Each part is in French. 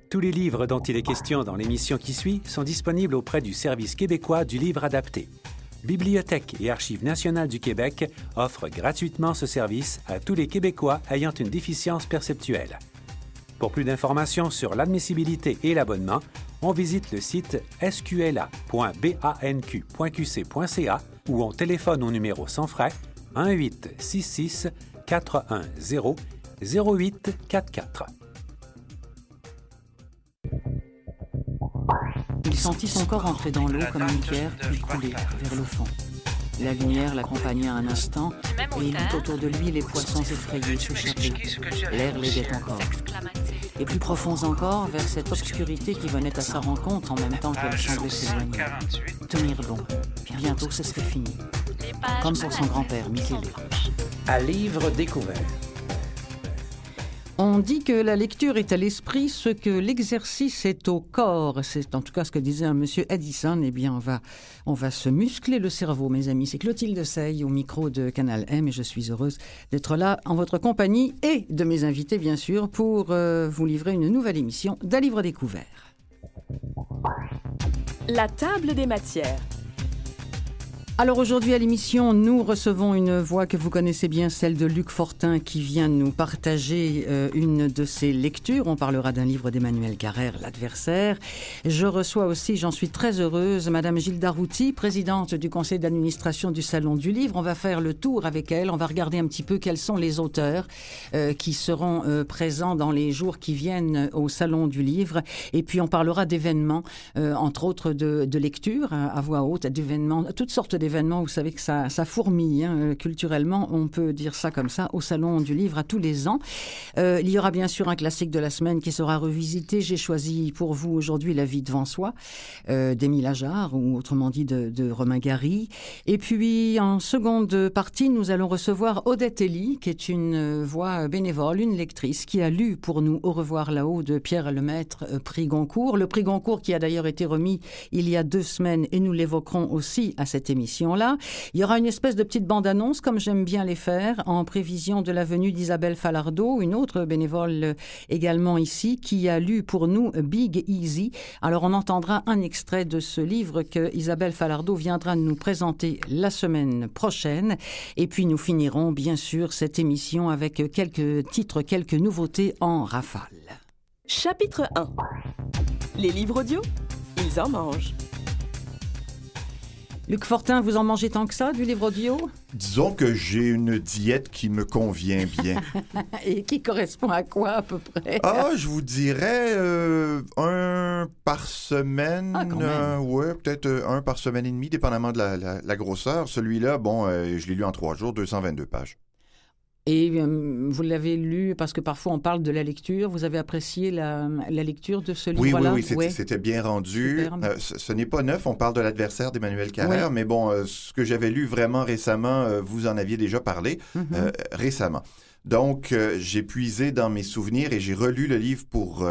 Tous les livres dont il est question dans l'émission qui suit sont disponibles auprès du Service québécois du livre adapté. Bibliothèque et Archives nationales du Québec offrent gratuitement ce service à tous les Québécois ayant une déficience perceptuelle. Pour plus d'informations sur l'admissibilité et l'abonnement, on visite le site sqla.banq.qc.ca ou on téléphone au numéro sans frais 1-866-410-0844. Il sentit son corps entrer dans l'eau comme une pierre, puis couler vers le fond. La lumière l'accompagna un instant, et il vit autour de lui les poissons effrayés s'échapper. L'air l'aidait encore. Et plus profonds encore, vers cette obscurité qui venait à sa rencontre en même temps qu'elle semblait s'éloigner. Tenir bon. Bientôt, ce serait fini. Comme pour son grand-père, Michele. À livre découvert. On dit que la lecture est à l'esprit ce que l'exercice est au corps. C'est en tout cas ce que disait un monsieur Addison. Eh bien, on va se muscler le cerveau, mes amis. C'est Clotilde Sey au micro de Canal M et je suis heureuse d'être là en votre compagnie et de mes invités, bien sûr, pour vous livrer une nouvelle émission d'À livre découvert. La table des matières. Alors aujourd'hui à l'émission, nous recevons une voix que vous connaissez bien, celle de Luc Fortin, qui vient nous partager une de ses lectures. On parlera d'un livre d'Emmanuel Carrère, L'Adversaire. Je reçois aussi, j'en suis très heureuse, Madame Gilda Routy, présidente du conseil d'administration du Salon du Livre. On va faire le tour avec elle. On va regarder un petit peu quels sont les auteurs qui seront présents dans les jours qui viennent au Salon du Livre. Et puis on parlera d'événements, entre autres de lecture à voix haute, d'événements, toutes sortes d'événements. Vous savez que ça fourmille, culturellement, on peut dire ça comme ça, au Salon du Livre à tous les ans. Il y aura bien sûr un classique de la semaine qui sera revisité. J'ai choisi pour vous aujourd'hui La vie devant soi, d'Émile Ajar, ou autrement dit de Romain Gary. Et puis, en seconde partie, nous allons recevoir Odette Elie, qui est une voix bénévole, une lectrice, qui a lu pour nous Au revoir là-haut de Pierre Lemaître, prix Goncourt. Le prix Goncourt qui a d'ailleurs été remis il y a 2 semaines, et nous l'évoquerons aussi à cette émission. Là. Il y aura une espèce de petite bande-annonce, comme j'aime bien les faire, en prévision de la venue d'Isabelle Falardeau, une autre bénévole également ici, qui a lu pour nous Big Easy. Alors on entendra un extrait de ce livre que Isabelle Falardeau viendra nous présenter la semaine prochaine. Et puis nous finirons bien sûr cette émission avec quelques titres, quelques nouveautés en rafale. Chapitre 1. Les livres audio, ils en mangent. Luc Fortin, vous en mangez tant que ça, du livre audio? Disons que j'ai une diète qui me convient bien. Et qui correspond à quoi, à peu près? Je vous dirais un par semaine. Ouais, peut-être un par semaine et demie, dépendamment de la grosseur. Celui-là, je l'ai lu en 3 jours, 222 pages. Et vous l'avez lu, parce que parfois on parle de la lecture. Vous avez apprécié la lecture de ce livre-là? Oui, c'était bien rendu. Ce n'est pas neuf, on parle de L'Adversaire d'Emmanuel Carrère, mais ce que j'avais lu vraiment récemment, vous en aviez déjà parlé récemment. Donc, j'ai puisé dans mes souvenirs et j'ai relu le livre pour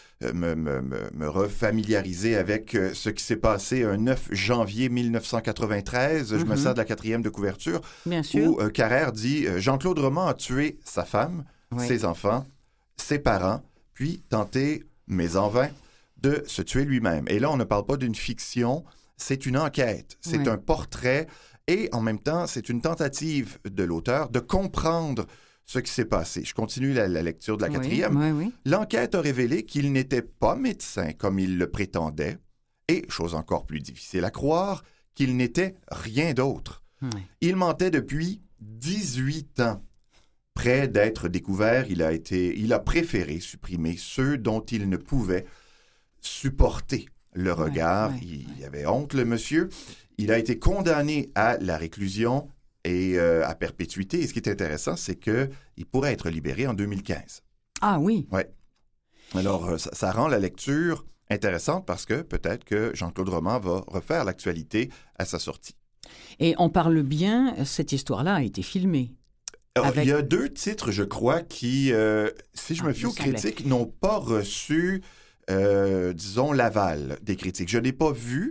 me refamiliariser avec ce qui s'est passé un 9 janvier 1993. Je me sers de la 4e de couverture. Bien sûr. Où Carrère dit « Jean-Claude Roman a tué sa femme, ses enfants, ses parents, puis tenté, mais en vain, de se tuer lui-même. » Et là, on ne parle pas d'une fiction, c'est une enquête. C'est un portrait et en même temps, c'est une tentative de l'auteur de comprendre ce qui s'est passé. Je continue la lecture de la 4e. Oui. L'enquête a révélé qu'il n'était pas médecin comme il le prétendait et, chose encore plus difficile à croire, qu'il n'était rien d'autre. Il mentait depuis 18 ans. Près d'être découvert, il a préféré supprimer ceux dont il ne pouvait supporter le regard. Il avait honte, le monsieur. Il a été condamné à la réclusion et à perpétuité. Et ce qui est intéressant, c'est qu'il pourrait être libéré en 2015. Ah oui? Oui. Alors, ça rend la lecture intéressante parce que peut-être que Jean-Claude Roman va refaire l'actualité à sa sortie. Et on parle bien, cette histoire-là a été filmée. Il y a 2 titres, je crois, qui, si je me fie aux critiques, n'ont pas reçu, disons, l'aval des critiques. Je n'ai pas vu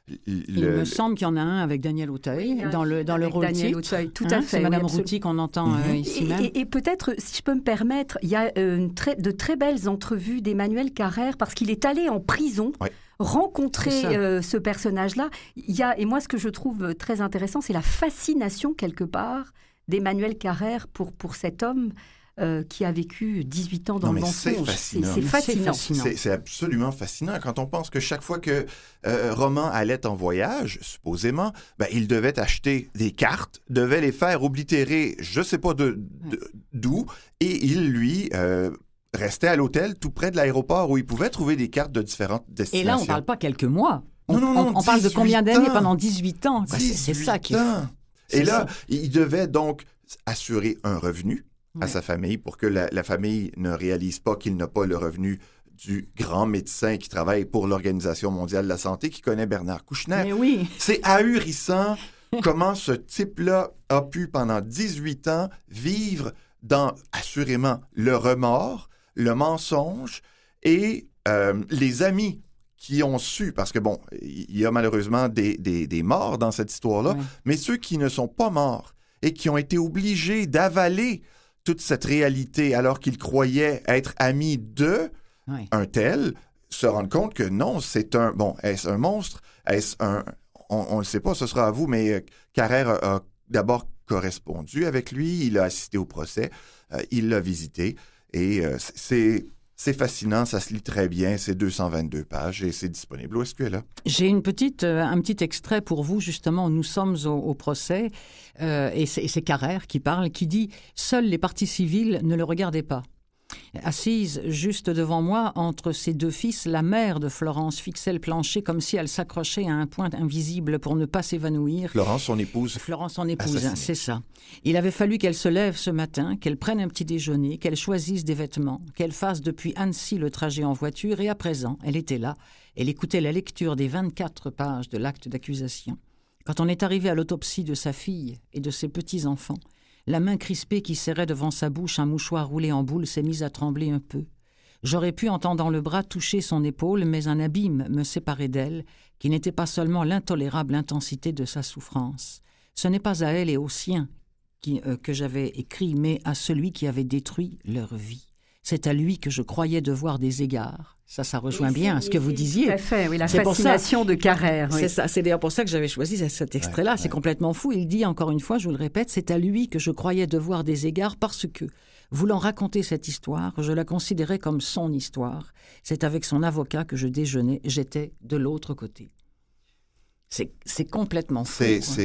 Il me semble qu'il y en a un avec Daniel Auteuil dans le rôle Daniel titre. Auteuil, tout à fait. C'est Madame Routy qu'on entend ici même. Et peut-être, si je peux me permettre, il y a de très belles entrevues d'Emmanuel Carrère parce qu'il est allé en prison rencontrer ce personnage-là. Et moi, ce que je trouve très intéressant, c'est la fascination, quelque part, d'Emmanuel Carrère pour cet homme qui a vécu 18 ans dans le mensonge. C'est fascinant. C'est absolument fascinant quand on pense que chaque fois que Roman allait en voyage, supposément, il devait acheter des cartes, devait les faire oblitérer, je ne sais pas d'où, et il, lui, restait à l'hôtel tout près de l'aéroport où il pouvait trouver des cartes de différentes destinations. Et là, on ne parle pas quelques mois. Non, on parle de combien d'années? ans. Pendant 18 ans. C'est ça qui est fou. Et là, il devait donc assurer un revenu à sa famille pour que la famille ne réalise pas qu'il n'a pas le revenu du grand médecin qui travaille pour l'Organisation mondiale de la santé, qui connaît Bernard Kouchner. Mais oui. C'est ahurissant comment ce type-là a pu, pendant 18 ans, vivre dans, assurément, le remords, le mensonge et les amis qui ont su, parce que il y a malheureusement des morts dans cette histoire-là, mais ceux qui ne sont pas morts et qui ont été obligés d'avaler toute cette réalité alors qu'ils croyaient être amis de un tel, se rendent compte que non, c'est un... est-ce un monstre? Est-ce un... On ne le sait pas, ce sera à vous, mais Carrère a d'abord correspondu avec lui, il a assisté au procès, il l'a visité, et c'est fascinant, ça se lit très bien, c'est 222 pages et c'est disponible au SQLA. J'ai un petit extrait pour vous, justement. Nous sommes au procès et c'est Carrère qui parle, qui dit « Seuls les parties civiles ne le regardaient pas ». Assise juste devant moi, entre ses deux fils, la mère de Florence fixait le plancher comme si elle s'accrochait à un point invisible pour ne pas s'évanouir. Florence, son épouse. Florence, son épouse, c'est ça. Il avait fallu qu'elle se lève ce matin, qu'elle prenne un petit déjeuner, qu'elle choisisse des vêtements, qu'elle fasse depuis Annecy le trajet en voiture, et à présent, elle était là. Elle écoutait la lecture des 24 pages de l'acte d'accusation. Quand on est arrivé à l'autopsie de sa fille et de ses petits-enfants, la main crispée qui serrait devant sa bouche un mouchoir roulé en boule s'est mise à trembler un peu. J'aurais pu, en tendant le bras, toucher son épaule, mais un abîme me séparait d'elle, qui n'était pas seulement l'intolérable intensité de sa souffrance. Ce n'est pas à elle et aux siens que j'avais écrit, mais à celui qui avait détruit leur vie. C'est à lui que je croyais devoir des égards. Ça rejoint bien à ce que vous disiez. Tout à fait, la fascination de Carrère. C'est ça. C'est d'ailleurs pour ça que j'avais choisi cet extrait-là. C'est complètement fou. Il dit, encore une fois, je vous le répète, c'est à lui que je croyais devoir des égards parce que, voulant raconter cette histoire, je la considérais comme son histoire. C'est avec son avocat que je déjeunais. J'étais de l'autre côté. C'est complètement fou.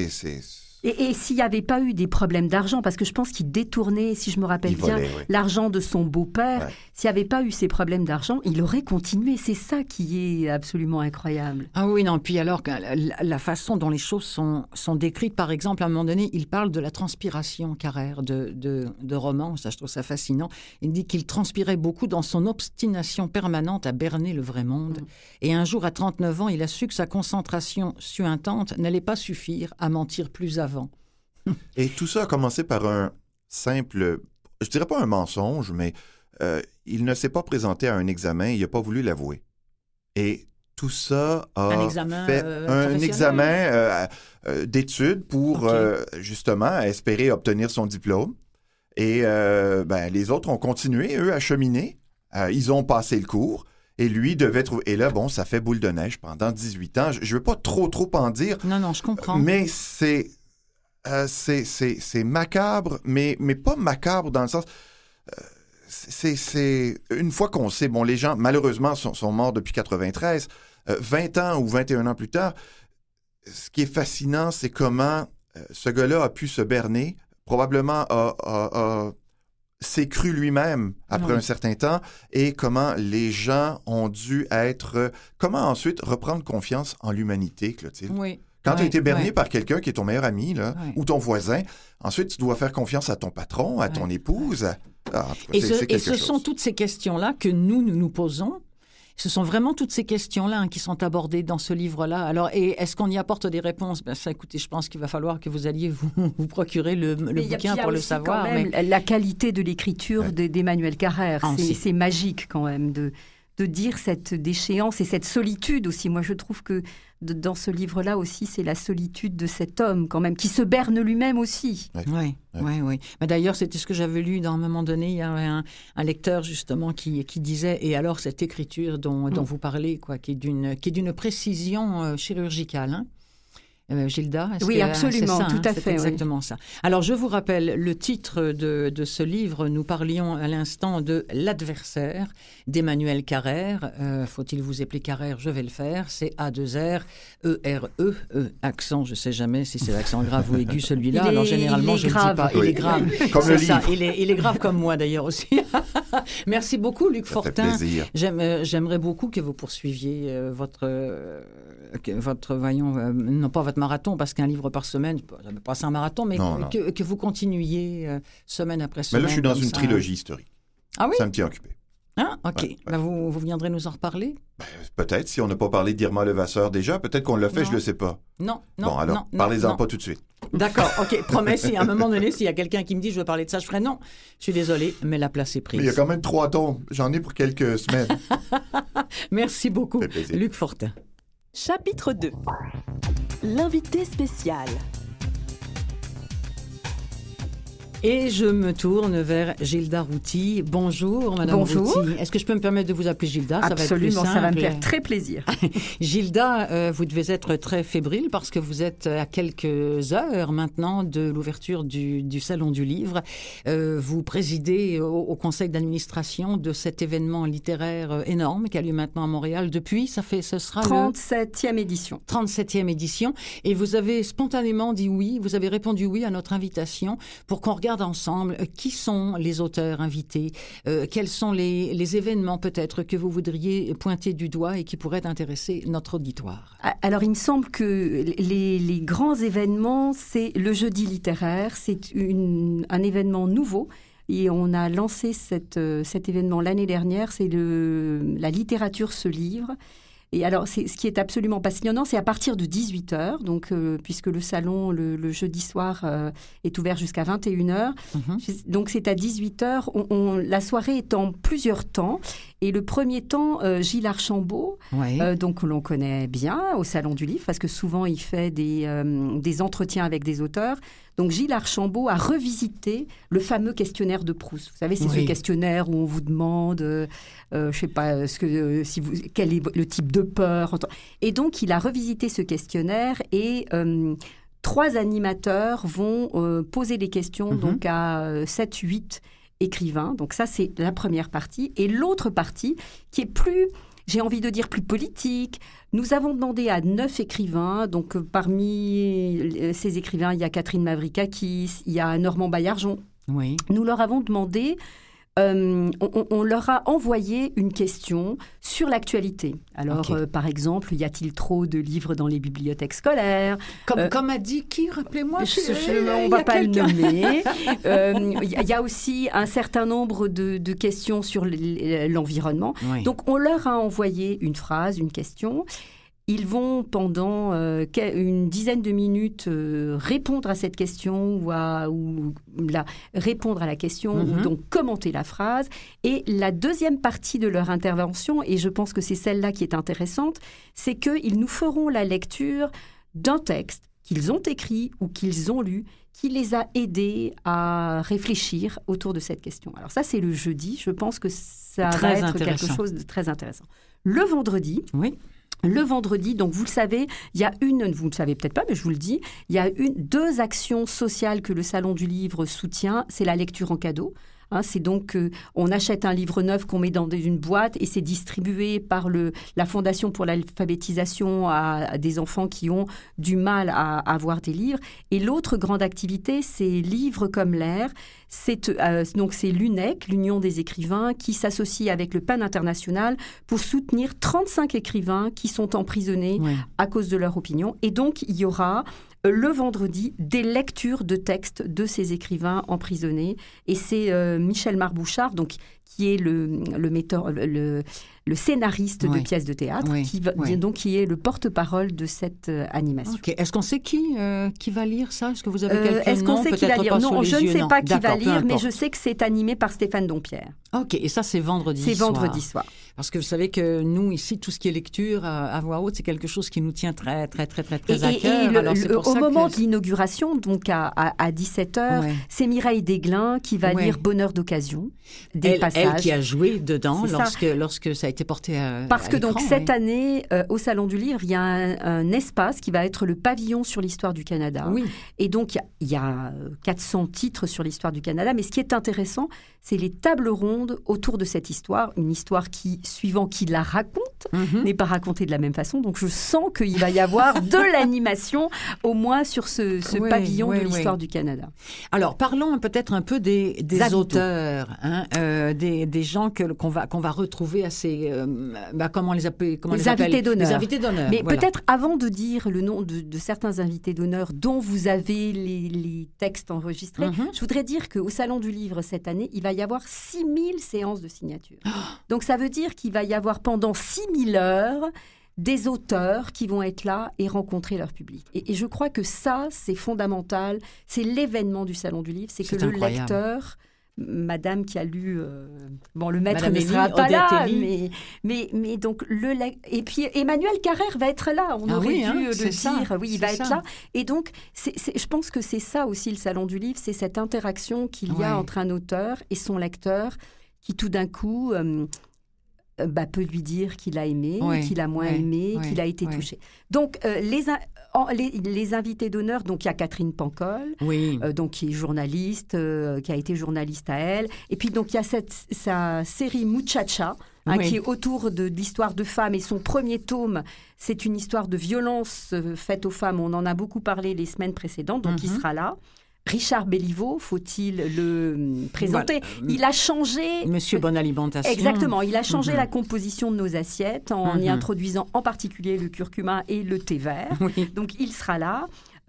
Et s'il n'y avait pas eu des problèmes d'argent, parce que je pense qu'il détournait, si je me rappelle bien, l'argent de son beau-père, s'il n'y avait pas eu ces problèmes d'argent, il aurait continué. C'est ça qui est absolument incroyable. Ah oui, non, puis alors, la façon dont les choses sont décrites, par exemple, à un moment donné, il parle de la transpiration, Carrère, de Roman, ça, je trouve ça fascinant. Il dit qu'il transpirait beaucoup dans son obstination permanente à berner le vrai monde. Et un jour, à 39 ans, il a su que sa concentration suintante n'allait pas suffire à mentir plus avant. Et tout ça a commencé par un simple, je dirais pas un mensonge, mais il ne s'est pas présenté à un examen, il n'a pas voulu l'avouer. Et tout ça a fait un examen d'études pour justement espérer obtenir son diplôme. Et les autres ont continué, eux, à cheminer. Ils ont passé le cours. Et lui devait trouver... Et là, ça fait boule de neige pendant 18 ans. Je ne veux pas trop en dire. Non, je comprends. Mais c'est macabre, mais pas macabre dans le sens... c'est une fois qu'on sait... les gens, malheureusement, sont morts depuis 93. 20 ans ou 21 ans plus tard, ce qui est fascinant, c'est comment ce gars-là a pu se berner, probablement s'est cru lui-même après un certain temps, et comment les gens ont dû être... Comment ensuite reprendre confiance en l'humanité, Clotilde? Oui. Quand tu as été berné par quelqu'un qui est ton meilleur ami, là, ou ton voisin, ensuite tu dois faire confiance à ton patron, à ton épouse. Ce sont toutes ces questions-là que nous posons. Ce sont vraiment toutes ces questions-là qui sont abordées dans ce livre-là. Alors, est-ce qu'on y apporte des réponses? Écoutez, je pense qu'il va falloir que vous alliez vous procurer le bouquin pour le savoir. La qualité de l'écriture d'Emmanuel Carrère, c'est magique quand même de dire cette déchéance et cette solitude aussi. Moi, je trouve que dans ce livre-là aussi, c'est la solitude de cet homme quand même, qui se berne lui-même aussi. Oui. Mais d'ailleurs, c'était ce que j'avais lu dans un moment donné. Il y avait un lecteur justement qui disait, et alors cette écriture dont vous parlez, quoi, qui est d'une précision chirurgicale, hein. Gilda, oui, absolument, ça, tout à fait. C'est exactement ça. Alors, je vous rappelle le titre de ce livre. Nous parlions à l'instant de L'adversaire d'Emmanuel Carrère. Faut-il vous appeler Carrère? Je vais le faire. C'est A2R-E-R-E. Accent, je ne sais jamais si c'est l'accent grave ou aigu, celui-là. Alors, généralement, je ne le dis pas. Il est grave. Comme le livre. Il est grave comme moi, d'ailleurs, aussi. Merci beaucoup, Luc Fortin. Ça fait plaisir. J'aimerais beaucoup que vous poursuiviez votre non pas votre marathon, parce qu'un livre par semaine, j'avais passé un marathon, mais que vous continuiez semaine après semaine. Mais là, je suis dans une trilogie historique. Ah oui? Ça me tient occupé. Ah, OK. Ouais. Ben, vous viendrez nous en reparler? Peut-être, si on n'a pas parlé d'Irma Levasseur déjà, peut-être qu'on l'a fait, je ne le sais pas. Non. Bon, alors, parlez-en pas tout de suite. D'accord, OK. Promets, si à un moment donné, s'il y a quelqu'un qui me dit je veux parler de ça, je ferai non. Je suis désolée, mais la place est prise. Mais il y a quand même 3 tomes. J'en ai pour quelques semaines. Merci beaucoup, Luc Fortin. Chapitre 2. L'invité spécial. Et je me tourne vers Gilda Routy. Bonjour, Madame Routy. Est-ce que je peux me permettre de vous appeler Gilda? Absolument, ça va me faire très plaisir. Gilda, vous devez être très fébrile parce que vous êtes à quelques heures maintenant de l'ouverture du Salon du Livre. Vous présidez au conseil d'administration de cet événement littéraire énorme qui a lieu maintenant à Montréal depuis, ce sera 37e édition. 37e édition. Et vous avez spontanément dit oui, vous avez répondu oui à notre invitation pour qu'on regarde ensemble qui sont les auteurs invités, quels sont les événements peut-être que vous voudriez pointer du doigt et qui pourraient intéresser notre auditoire. Alors, il me semble que les grands événements, c'est le jeudi littéraire, c'est un événement nouveau. Et on a lancé cet événement l'année dernière, c'est la littérature se livre. Et alors, ce qui est absolument passionnant, c'est à partir de 18h, donc, puisque le salon, le jeudi soir, est ouvert jusqu'à 21h. Donc, c'est à 18h. La soirée est en plusieurs temps. Et le premier temps, Gilles Archambault, donc l'on connaît bien au Salon du Livre, parce que souvent, il fait des entretiens avec des auteurs. Donc, Gilles Archambault a revisité le fameux questionnaire de Proust. Vous savez, c'est ce questionnaire où on vous demande, je ne sais pas, quel est le type de peur. Et donc, il a revisité ce questionnaire et 3 animateurs vont poser des questions donc à 7-8 écrivains. Donc ça, c'est la première partie. Et l'autre partie, qui est plus, j'ai envie de dire, plus politique. Nous avons demandé à 9 écrivains. Donc parmi ces écrivains, il y a Catherine Mavrikakis, il y a Normand Baillargeon. Oui. Nous leur avons demandé... on leur a envoyé une question sur l'actualité. Alors, par exemple, y a-t-il trop de livres dans les bibliothèques scolaires? Comme a dit qui? Rappelez-moi. On ne va pas le nommer. Il y a aussi un certain nombre de questions sur l'environnement. Oui. Donc, on leur a envoyé une phrase, une question. Ils vont pendant une dizaine de minutes répondre à cette question ou répondre à la question ou donc commenter la phrase. Et la deuxième partie de leur intervention, et je pense que c'est celle-là qui est intéressante, c'est qu'ils nous feront la lecture d'un texte qu'ils ont écrit ou qu'ils ont lu qui les a aidés à réfléchir autour de cette question. Alors ça, c'est le jeudi. Je pense que ça va être quelque chose de très intéressant. Le vendredi... Oui. Le vendredi, donc vous le savez, il y a vous ne le savez peut-être pas, mais je vous le dis, il y a 2 actions sociales que le Salon du Livre soutient. C'est la lecture en cadeau. C'est donc on achète un livre neuf qu'on met dans une boîte et c'est distribué par la Fondation pour l'alphabétisation à des enfants qui ont du mal à avoir des livres. Et l'autre grande activité, c'est Livres comme l'air. Donc c'est l'UNEC, l'Union des écrivains, qui s'associe avec le PAN International pour soutenir 35 écrivains qui sont emprisonnés à cause de leur opinion. Et donc il y aura le vendredi des lectures de textes de ces écrivains emprisonnés. Et c'est Michel Marbouchard, donc, qui est le metteur, le scénariste de pièces de théâtre, qui est le porte-parole de cette animation. Okay. Est-ce qu'on sait qui va lire ça? Est-ce que vous avez quelques Est-ce qu'on noms? sait qui va lire? Non, je ne sais pas qui va lire, mais importe. je sais que c'est animé par Stéphane Dompierre. OK, et ça, c'est vendredi soir. C'est vendredi soir. Parce que vous savez que nous, ici, tout ce qui est lecture à voix haute, c'est quelque chose qui nous tient très, très, très, très, très à cœur. Alors, au moment de l'inauguration, donc à 17h, c'est Mireille Desglin qui va lire Bonheur d'occasion, des passages. Elle qui a joué dedans lorsque ça a été porté Parce que donc cette année, au Salon du Livre, il y a un espace qui va être le pavillon sur l'histoire du Canada. Oui. Et donc, il y a 400 titres sur l'histoire du Canada. Mais ce qui est intéressant, c'est les tables rondes autour de cette histoire. Une histoire qui, suivant qui la raconte, n'est pas racontée de la même façon. Donc, je sens qu'il va y avoir de l'animation, au moins sur ce pavillon de l'histoire du Canada. Alors, parlons peut-être un peu des auteurs, des gens qu'on va retrouver à ces... comment les appelle, les invités d'honneur. Les invités d'honneur. Mais peut-être avant de dire le nom de certains invités d'honneur dont vous avez les textes enregistrés, je voudrais dire qu'au Salon du Livre cette année, il va y avoir 6000 séances de signature. Donc ça veut dire qu'il va y avoir pendant 6000 heures des auteurs qui vont être là et rencontrer leur public. Et je crois que ça, c'est fondamental. C'est l'événement du Salon du Livre, c'est que le lecteur... Madame qui a lu, le maître ne sera pas là, mais donc et puis Emmanuel Carrère va être là. On aurait dû le dire. Oui, il va être là. Et donc, je pense que c'est ça aussi le Salon du Livre, c'est cette interaction qu'il y a entre un auteur et son lecteur, qui tout d'un coup peut lui dire qu'il a aimé, qu'il a moins aimé, qu'il a été touché. Donc, les invités d'honneur, donc il y a Catherine Pancol, donc qui est journaliste, qui a été journaliste à elle. Et puis donc il y a sa série Muchacha, qui est autour de l'histoire de femmes. Et son premier tome, c'est une histoire de violence faite aux femmes. On en a beaucoup parlé les semaines précédentes, donc il sera là. Richard Béliveau, faut-il le présenter? Il a changé... Monsieur Bonne Alimentation. Exactement, il a changé la composition de nos assiettes en y introduisant en particulier le curcuma et le thé vert. Donc il sera là.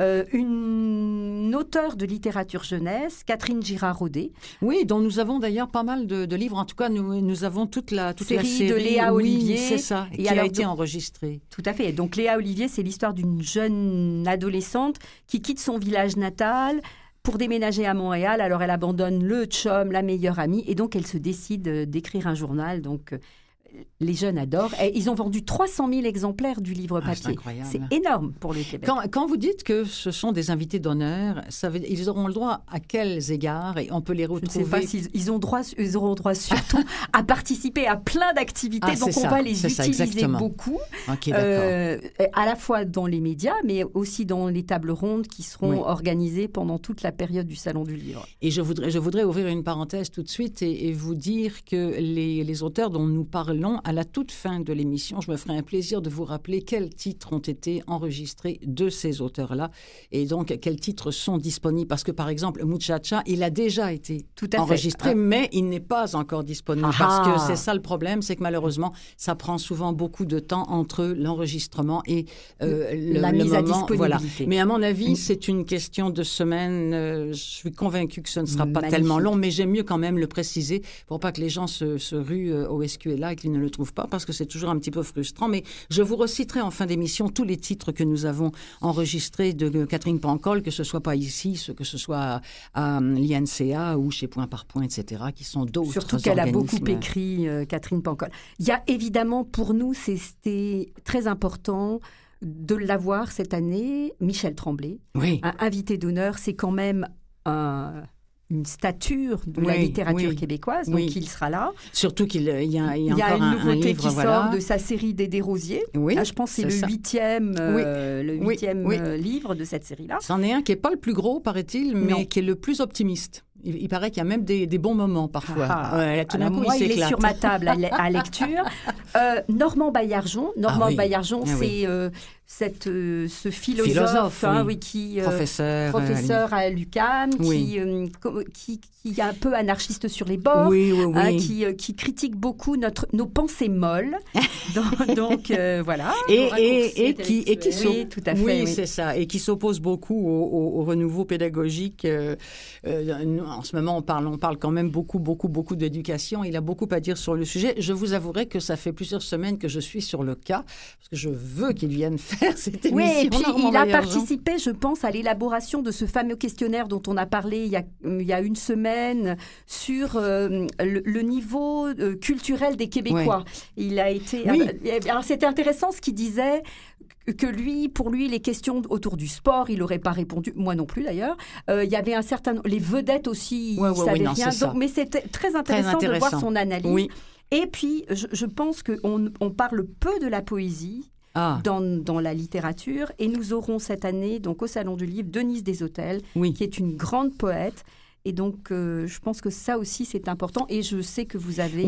Une auteure de littérature jeunesse, Catherine Girard-Rodet. Oui, dont nous avons d'ailleurs pas mal de livres. En tout cas, nous avons toute la série de Léa Olivier. C'est ça, qui a été enregistrée. Tout à fait. Donc Léa Olivier, c'est l'histoire d'une jeune adolescente qui quitte son village natal pour déménager à Montréal. Alors elle abandonne le chum, la meilleure amie, et donc elle se décide d'écrire un journal. Donc les jeunes adorent. Et ils ont vendu 300 000 exemplaires du livre papier. C'est énorme pour le Québec. Quand vous dites que ce sont des invités d'honneur, ils auront le droit à quels égards, et on peut les retrouver? Je ne sais pas s'ils auront droit surtout à participer à plein d'activités. Donc on va les utiliser beaucoup, à la fois dans les médias, mais aussi dans les tables rondes qui seront organisées pendant toute la période du Salon du Livre. Et je voudrais ouvrir une parenthèse tout de suite et vous dire que les auteurs dont nous parlons, à la toute fin de l'émission, je me ferai un plaisir de vous rappeler quels titres ont été enregistrés de ces auteurs-là et donc quels titres sont disponibles. Parce que, par exemple, Muchacha, il a déjà été enregistré, mais il n'est pas encore disponible. Parce que c'est ça le problème, c'est que malheureusement, ça prend souvent beaucoup de temps entre l'enregistrement et la mise à disponibilité. Voilà. Mais à mon avis, c'est une question de semaines. Je suis convaincue que ce ne sera pas tellement long, mais j'aime mieux quand même le préciser pour pas que les gens se ruent au SQLA et qu'ils ne le trouvent pas, parce que c'est toujours un petit peu frustrant. Mais je vous reciterai en fin d'émission tous les titres que nous avons enregistrés de Catherine Pancol, que ce soit pas ici, que ce soit à l'INCA ou chez Point par Point, etc., qui sont d'autres Surtout qu'elle a beaucoup écrit, Catherine Pancol. Il y a évidemment, pour nous, c'était très important de l'avoir cette année, Michel Tremblay. Un invité d'honneur, c'est quand même une stature de la littérature québécoise, donc il sera là. Surtout qu'il y a encore une nouveauté livre, qui sort de sa série des Desrosiers. Là, je pense que c'est le huitième livre de cette série-là. C'en est un qui n'est pas le plus gros, paraît-il, mais qui est le plus optimiste. Il paraît qu'il y a même des bons moments parfois. Tout d'un coup, moi, il est sur ma table à lecture. Normand Baillargeon. Baillargeon, c'est ce philosophe qui professeur à l'UQAM, qui est un peu anarchiste sur les bords, qui critique beaucoup nos pensées molles. donc voilà. Et qui tout à fait. C'est ça. Et qui s'oppose beaucoup au renouveau pédagogique. En ce moment, on parle quand même beaucoup d'éducation. Il a beaucoup à dire sur le sujet. Je vous avouerai que ça fait plusieurs semaines que je suis sur le cas, parce que je veux qu'il vienne faire cette émission. Oui, et puis il a participé, je pense, à l'élaboration de ce fameux questionnaire dont on a parlé il y a une semaine sur le niveau culturel des Québécois. Oui. Il a été... Alors, c'était intéressant ce qu'il disait, que pour lui, les questions autour du sport, il n'aurait pas répondu, moi non plus d'ailleurs. Il y avait les vedettes aussi, il ne savait rien. Donc, mais c'était très intéressant de voir son analyse. Oui. Et puis, je pense qu'on parle peu de la poésie dans la littérature. Et nous aurons cette année, donc au Salon du Livre, Denise Deshôtels, qui est une grande poète. Et donc, je pense que ça aussi, c'est important. Et je sais que vous avez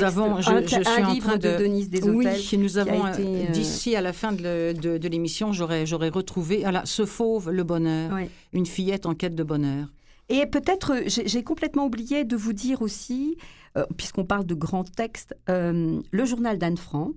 un livre de Denise Deshôtels. Oui, nous avons, d'ici à la fin de l'émission, j'aurais retrouvé Ce fauve, le bonheur, une fillette en quête de bonheur. Et peut-être, j'ai complètement oublié de vous dire aussi, puisqu'on parle de grands textes, le journal d'Anne Frank,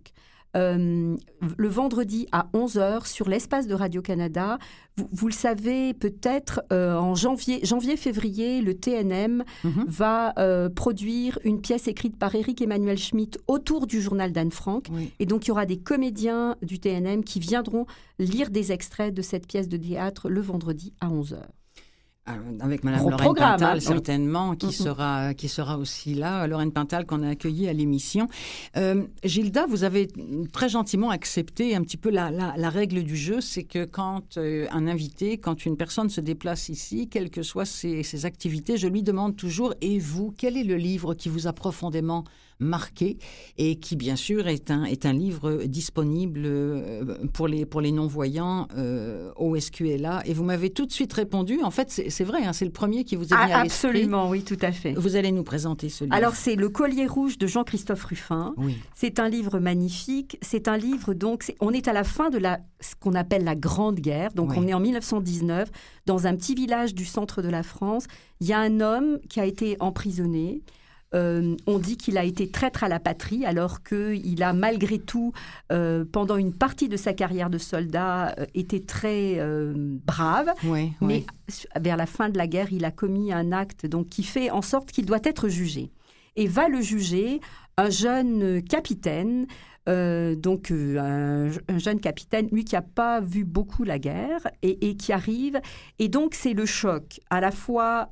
le vendredi à 11h sur l'espace de Radio-Canada. Vous le savez peut-être, en janvier-février, le TNM va produire une pièce écrite par Éric Emmanuel Schmitt autour du journal d'Anne Frank. Oui. Et donc, il y aura des comédiens du TNM qui viendront lire des extraits de cette pièce de théâtre le vendredi à 11h. Avec Mme Lorraine Pintal, certainement, qui sera aussi là. Lorraine Pintal, qu'on a accueillie à l'émission. Gilda, vous avez très gentiment accepté un petit peu la règle du jeu, c'est que quand une personne se déplace ici, quelles que soient ses activités, je lui demande toujours, et vous, quel est le livre qui vous a profondément marqué et qui, bien sûr, est un livre disponible pour les non-voyants au SQLA. Et vous m'avez tout de suite répondu. En fait, c'est vrai, c'est le premier qui vous est venu à l'esprit. Absolument, oui, tout à fait. Vous allez nous présenter ce livre. Alors, c'est Le Collier rouge de Jean-Christophe Ruffin. Oui. C'est un livre magnifique. C'est un livre, donc, on est à la fin de ce qu'on appelle la Grande Guerre. Donc, on est en 1919, dans un petit village du centre de la France. Il y a un homme qui a été emprisonné. On dit qu'il a été traître à la patrie, alors qu'il a malgré tout, pendant une partie de sa carrière de soldat, été très brave. Mais vers la fin de la guerre, il a commis un acte qui fait en sorte qu'il doit être jugé. Et va le juger un jeune capitaine, un jeune capitaine, lui qui n'a pas vu beaucoup la guerre et qui arrive. Et donc, c'est le choc à la fois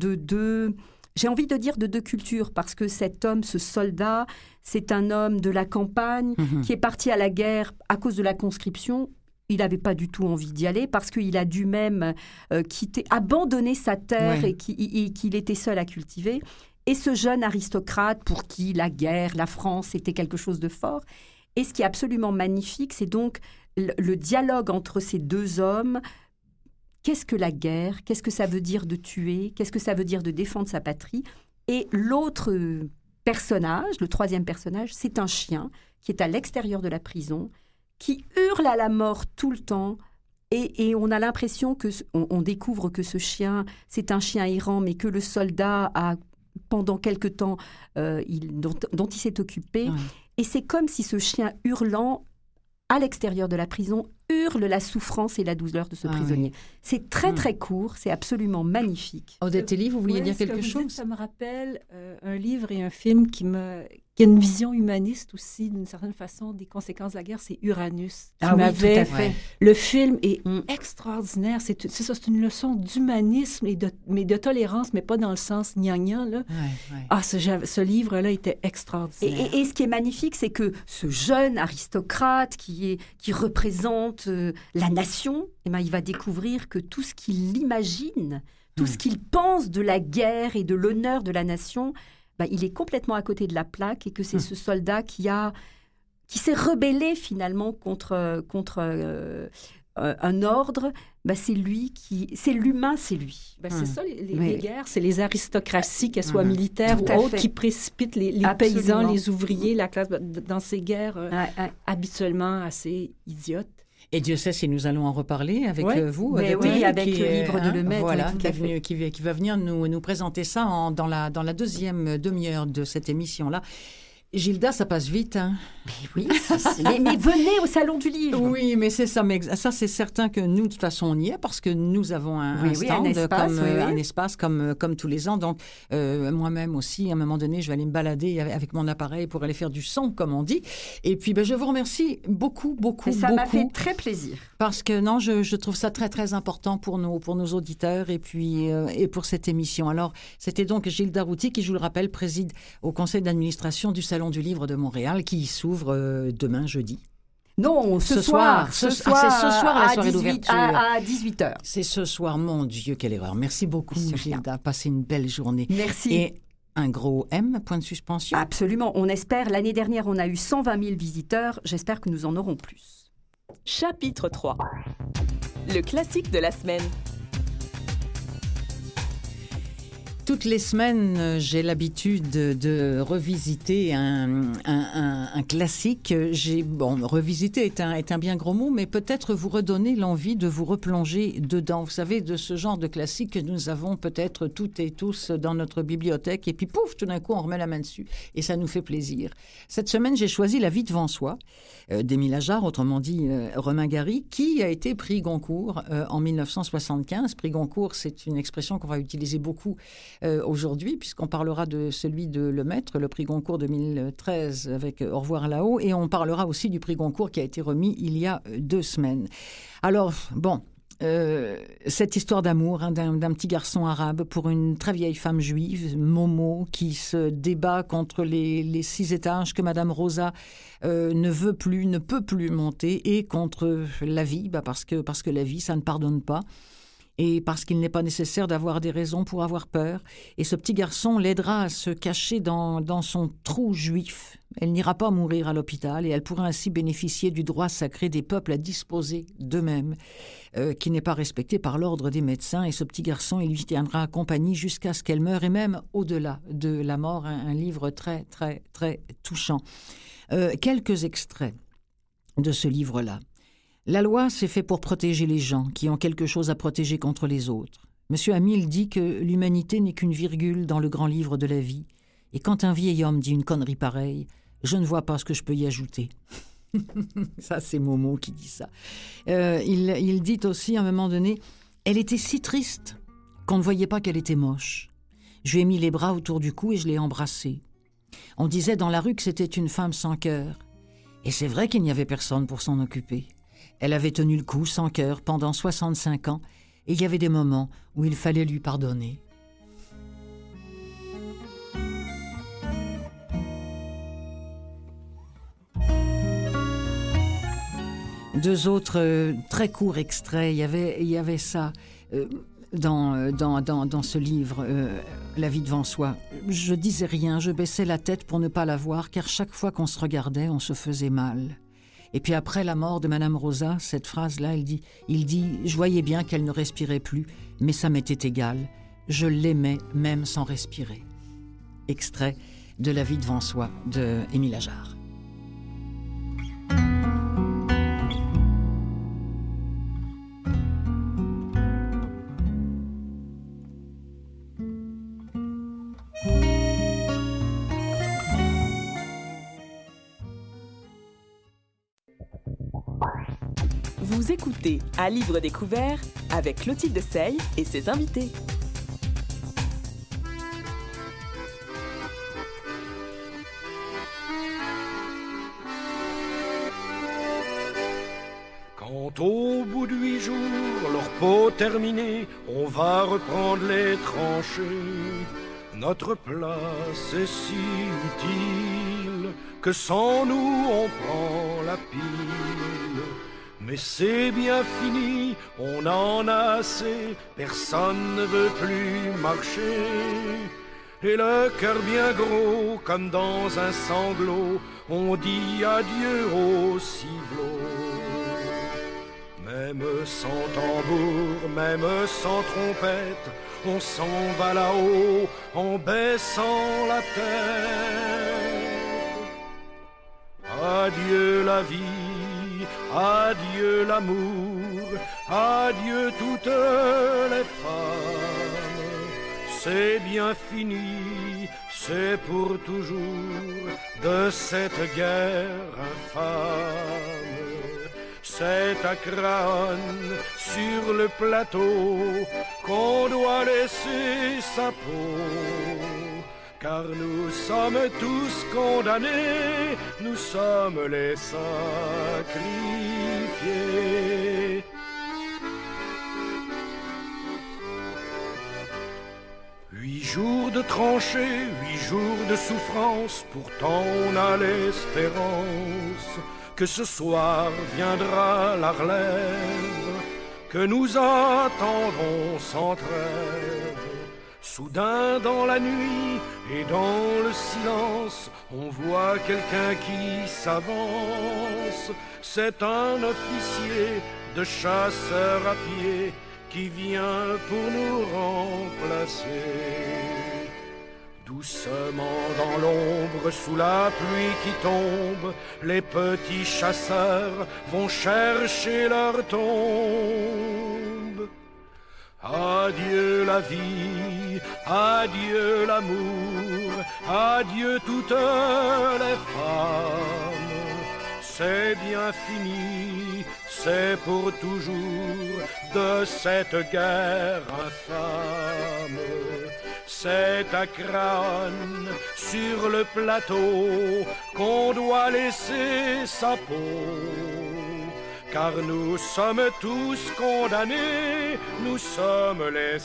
j'ai envie de dire de deux cultures, parce que cet homme, ce soldat, c'est un homme de la campagne qui est parti à la guerre à cause de la conscription. Il n'avait pas du tout envie d'y aller parce qu'il a dû même abandonner sa terre et qu'il était seul à cultiver. Et ce jeune aristocrate pour qui la guerre, la France, était quelque chose de fort. Et ce qui est absolument magnifique, c'est donc le dialogue entre ces deux hommes. Qu'est-ce que la guerre? Qu'est-ce que ça veut dire de tuer? Qu'est-ce que ça veut dire de défendre sa patrie? Et l'autre personnage, le troisième personnage, c'est un chien qui est à l'extérieur de la prison, qui hurle à la mort tout le temps. Et on a l'impression on découvre que ce chien, c'est un chien errant, mais que le soldat a, pendant quelque temps, dont il s'est occupé. Ouais. Et c'est comme si ce chien hurlant, à l'extérieur de la prison, hurle la souffrance et la douleur de ce prisonnier. Oui. C'est très, très court, c'est absolument magnifique. Odette Elie, vous vouliez dire quelque chose? Ça me rappelle un livre et un film qui a une vision humaniste aussi, d'une certaine façon, des conséquences de la guerre, c'est Uranus. Tout à fait. Le film est extraordinaire. C'est une leçon d'humanisme mais de tolérance, mais pas dans le sens gnagnan, là. Ce livre-là était extraordinaire. Et ce qui est magnifique, c'est que ce jeune aristocrate qui représente la nation, il va découvrir que tout ce qu'il imagine, tout ce qu'il pense de la guerre et de l'honneur de la nation, il est complètement à côté de la plaque et que c'est ce soldat qui s'est rebellé finalement contre un ordre. C'est lui c'est l'humain, c'est lui. C'est ça, les guerres, c'est les aristocraties, qu'elles soient militaires ou autres, qui précipitent les paysans, les ouvriers, la classe dans ces guerres habituellement assez idiotes. Et Dieu sait si nous allons en reparler avec vous. Oui, avec le livre de Lemaitre. Voilà, qui va venir nous présenter ça dans la deuxième demi-heure de cette émission-là. Gilda, ça passe vite. Hein? Mais oui, mais venez au Salon du Livre. Oui, mais c'est ça. Mais ça, c'est certain que nous, de toute façon, on y est parce que nous avons un stand, un espace comme tous les ans. Donc, moi-même aussi, à un moment donné, je vais aller me balader avec mon appareil pour aller faire du son, comme on dit. Et puis, je vous remercie beaucoup. Ça m'a fait très plaisir. Parce que, non, je trouve ça très, très important pour nos auditeurs et puis et pour cette émission. Alors, c'était donc Gilda Routy qui, je vous le rappelle, préside au conseil d'administration du Salon du Livre de Montréal qui s'ouvre demain, jeudi. Non, ce soir. C'est ce soir la soirée d'ouverture. À 18h. C'est ce soir, mon Dieu, quelle erreur. Merci beaucoup, Gilda. Passez une belle journée. Merci. Et un gros M, point de suspension. Absolument. On espère. L'année dernière, on a eu 120 000 visiteurs. J'espère que nous en aurons plus. Chapitre 3. Le classique de la semaine. Toutes les semaines, j'ai l'habitude de revisiter un classique. Revisiter est un bien gros mot, mais peut-être vous redonner l'envie de vous replonger dedans. Vous savez, de ce genre de classique que nous avons peut-être toutes et tous dans notre bibliothèque. Et puis, pouf, tout d'un coup, on remet la main dessus. Et ça nous fait plaisir. Cette semaine, j'ai choisi La vie devant soi, d'Émile Ajar, autrement dit Romain Gary, qui a été prix Goncourt en 1975. Prix Goncourt, c'est une expression qu'on va utiliser beaucoup aujourd'hui, puisqu'on parlera de celui de Lemaitre, le prix Goncourt 2013 avec Au revoir là-haut, et on parlera aussi du prix Goncourt qui a été remis il y a 2 semaines. Alors, cette histoire d'amour d'un petit garçon arabe pour une très vieille femme juive, Momo, qui se débat contre les 6 étages que Madame Rosa ne peut plus monter, et contre la vie, parce que la vie, ça ne pardonne pas. Et parce qu'il n'est pas nécessaire d'avoir des raisons pour avoir peur. Et ce petit garçon l'aidera à se cacher dans son trou juif. Elle n'ira pas mourir à l'hôpital et elle pourra ainsi bénéficier du droit sacré des peuples à disposer d'eux-mêmes, qui n'est pas respecté par l'ordre des médecins. Et ce petit garçon, il lui tiendra compagnie jusqu'à ce qu'elle meure, et même au-delà de la mort. Un livre très, très, très touchant. Quelques extraits de ce livre-là. La loi, c'est fait pour protéger les gens qui ont quelque chose à protéger contre les autres. Monsieur Hamill dit que l'humanité n'est qu'une virgule dans le grand livre de la vie. Et quand un vieil homme dit une connerie pareille, je ne vois pas ce que je peux y ajouter. Ça, c'est Momo qui dit ça. Il dit aussi, à un moment donné, « Elle était si triste qu'on ne voyait pas qu'elle était moche. Je lui ai mis les bras autour du cou et je l'ai embrassée. On disait dans la rue que c'était une femme sans cœur. Et c'est vrai qu'il n'y avait personne pour s'en occuper. Elle avait tenu le coup sans cœur pendant 65 ans, et il y avait des moments où il fallait lui pardonner. » Deux autres très courts extraits. Il y avait ça dans ce livre, La vie devant soi. Je disais rien, je baissais la tête pour ne pas la voir, car chaque fois qu'on se regardait, on se faisait mal. Et puis après la mort de Madame Rosa, cette phrase-là, il dit « Je voyais bien qu'elle ne respirait plus, mais ça m'était égal. Je l'aimais même sans respirer. » Extrait de La vie devant soi de Émile Ajar. Vous écoutez À livre découvert avec Clotilde Sey et ses invités. Quand au bout de 8 jours, leur peau terminée, on va reprendre les tranchées. Notre place est si utile que sans nous on prend la pile. Mais c'est bien fini, on en a assez, personne ne veut plus marcher. Et le cœur bien gros, comme dans un sanglot, on dit adieu au ciblot. Même sans tambour, même sans trompette, on s'en va là-haut en baissant la tête. Adieu la vie, adieu l'amour, adieu toutes les femmes. C'est bien fini, c'est pour toujours de cette guerre infâme. C'est à Craonne, sur le plateau, qu'on doit laisser sa peau. Car nous sommes tous condamnés, nous sommes les sacrifiés. Huit jours de tranchées, 8 jours de souffrance, pourtant on a l'espérance que ce soir viendra la relève, que nous attendrons sans trêve. Soudain dans la nuit et dans le silence, on voit quelqu'un qui s'avance. C'est un officier de chasseurs à pied qui vient pour nous remplacer. Doucement dans l'ombre, sous la pluie qui tombe, les petits chasseurs vont chercher leur tombe. Adieu la vie, adieu l'amour, adieu toutes les femmes. C'est bien fini, c'est pour toujours de cette guerre infâme. C'est à Craonne, sur le plateau, qu'on doit laisser sa peau. Car nous sommes tous condamnés, nous sommes les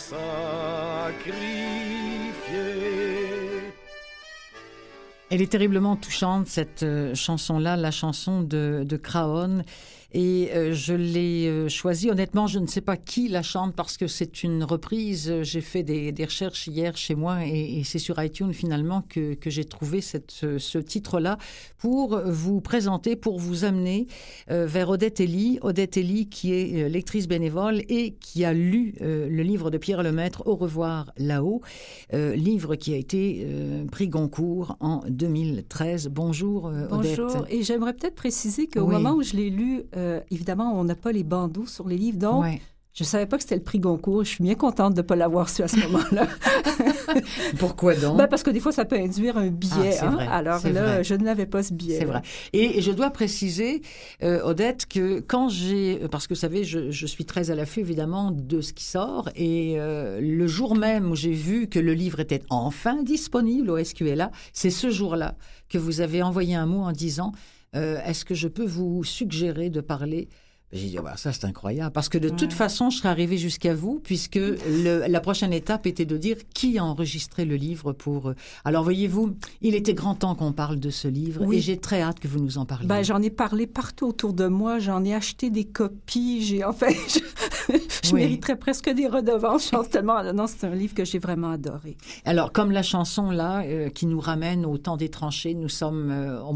sacrifiés. Elle est terriblement touchante, cette chanson-là, la chanson de Craonne. Et je l'ai choisie. Honnêtement, je ne sais pas qui la chante parce que c'est une reprise. J'ai fait des recherches hier chez moi et c'est sur iTunes finalement que j'ai trouvé ce titre-là pour vous présenter, pour vous amener vers Odette Elie. Odette Elie qui est lectrice bénévole et qui a lu le livre de Pierre Lemaître, Au revoir là-haut, livre qui a été prix Goncourt en 2013. Bonjour Odette. Bonjour, et j'aimerais peut-être préciser qu'au moment où je l'ai lu, évidemment, on n'a pas les bandeaux sur les livres, donc je ne savais pas que c'était le prix Goncourt. Je suis bien contente de ne pas l'avoir su à ce moment-là. Pourquoi donc? Parce que des fois, ça peut induire un biais. Vrai, alors là, je n'avais pas ce biais. C'est vrai. Et je dois préciser, Odette, que quand parce que vous savez, je suis très à l'affût, évidemment, de ce qui sort. Et le jour même où j'ai vu que le livre était enfin disponible au SQLA, c'est ce jour-là que vous avez envoyé un mot en disant est-ce que je peux vous suggérer de parler? J'ai dit, ça c'est incroyable, parce que de toute façon, je serais arrivée jusqu'à vous, puisque la prochaine étape était de dire qui a enregistré le livre pour... Alors voyez-vous, il était grand temps qu'on parle de ce livre, et j'ai très hâte que vous nous en parliez. J'en ai parlé partout autour de moi, j'en ai acheté des copies, je mériterais presque des redevances, je pense tellement... Non, c'est un livre que j'ai vraiment adoré. Alors, comme la chanson, là, qui nous ramène au temps des tranchées, nous sommes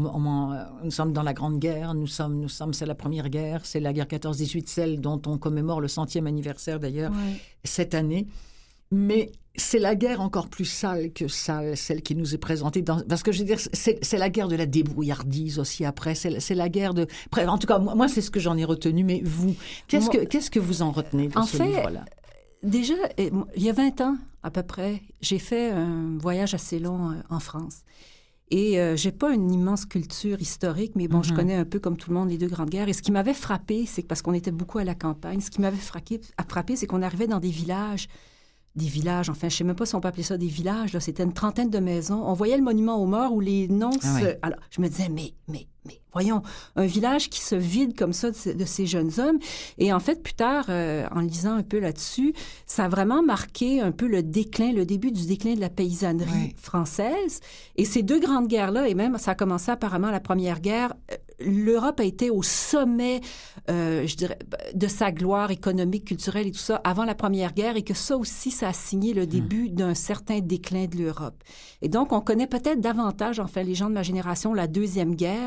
dans la Grande Guerre, c'est la Première Guerre, c'est la guerre 14-18, celle dont on commémore le 100e anniversaire d'ailleurs cette année. Mais c'est la guerre encore plus sale que sale, celle qui nous est présentée. Parce que je veux dire, c'est la guerre de la débrouillardise aussi après. C'est la guerre de... En tout cas, moi, c'est ce que j'en ai retenu. Mais vous, qu'est-ce que vous en retenez de ce livre-là? Déjà, il y a 20 ans à peu près, j'ai fait un voyage assez long en France. Et j'ai pas une immense culture historique, mais bon, je connais un peu comme tout le monde les deux grandes guerres. Et ce qui m'avait frappé, c'est que parce qu'on était beaucoup à la campagne, ce qui m'avait frappé, c'est qu'on arrivait dans des villages, enfin, je sais même pas si on peut appeler ça des villages, là, c'était une trentaine de maisons. On voyait le monument aux morts où les noms Alors, je me disais, mais voyons, un village qui se vide comme ça de ces jeunes hommes. Et en fait, plus tard, en lisant un peu là-dessus, ça a vraiment marqué un peu le début du déclin de la paysannerie française. Et ces deux grandes guerres-là, et même ça a commencé apparemment la Première Guerre, l'Europe a été au sommet, je dirais, de sa gloire économique, culturelle et tout ça avant la Première Guerre, et que ça aussi, ça a signé le début d'un certain déclin de l'Europe. Et donc, on connaît peut-être davantage, enfin, les gens de ma génération, la Deuxième Guerre,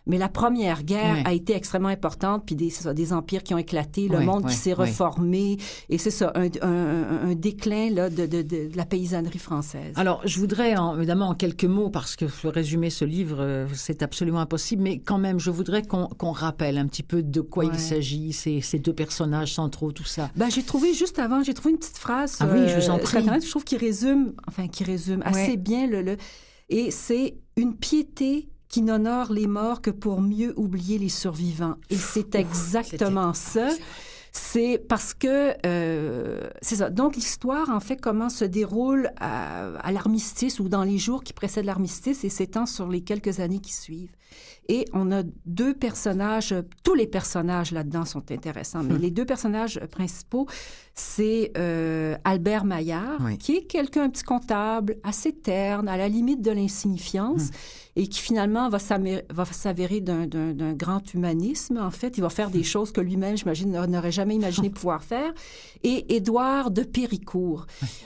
Mais la Première Guerre a été extrêmement importante, puis des empires qui ont éclaté, le monde qui s'est reformé, et c'est ça, un déclin là, de la paysannerie française. Alors, je voudrais, évidemment, en quelques mots, parce que résumer ce livre, c'est absolument impossible, mais quand même, je voudrais qu'on rappelle un petit peu de quoi il s'agit, ces deux personnages centraux, tout ça. J'ai trouvé, juste avant, une petite phrase oui, je vous en prie. je trouve qu'il résume assez bien et c'est une piété qui n'honore les morts que pour mieux oublier les survivants. Et c'est exactement ça. C'est parce que... c'est ça. Donc, l'histoire, en fait, comment se déroule à l'armistice ou dans les jours qui précèdent l'armistice et s'étend sur les quelques années qui suivent. Et on a deux personnages, tous les personnages là-dedans sont intéressants, mais les deux personnages principaux, c'est Albert Maillard, qui est quelqu'un, un petit comptable, assez terne, à la limite de l'insignifiance, et qui finalement va s'avérer d'un grand humanisme. En fait, il va faire des choses que lui-même, j'imagine, n'aurait jamais imaginé pouvoir faire. Et Édouard de Péricourt,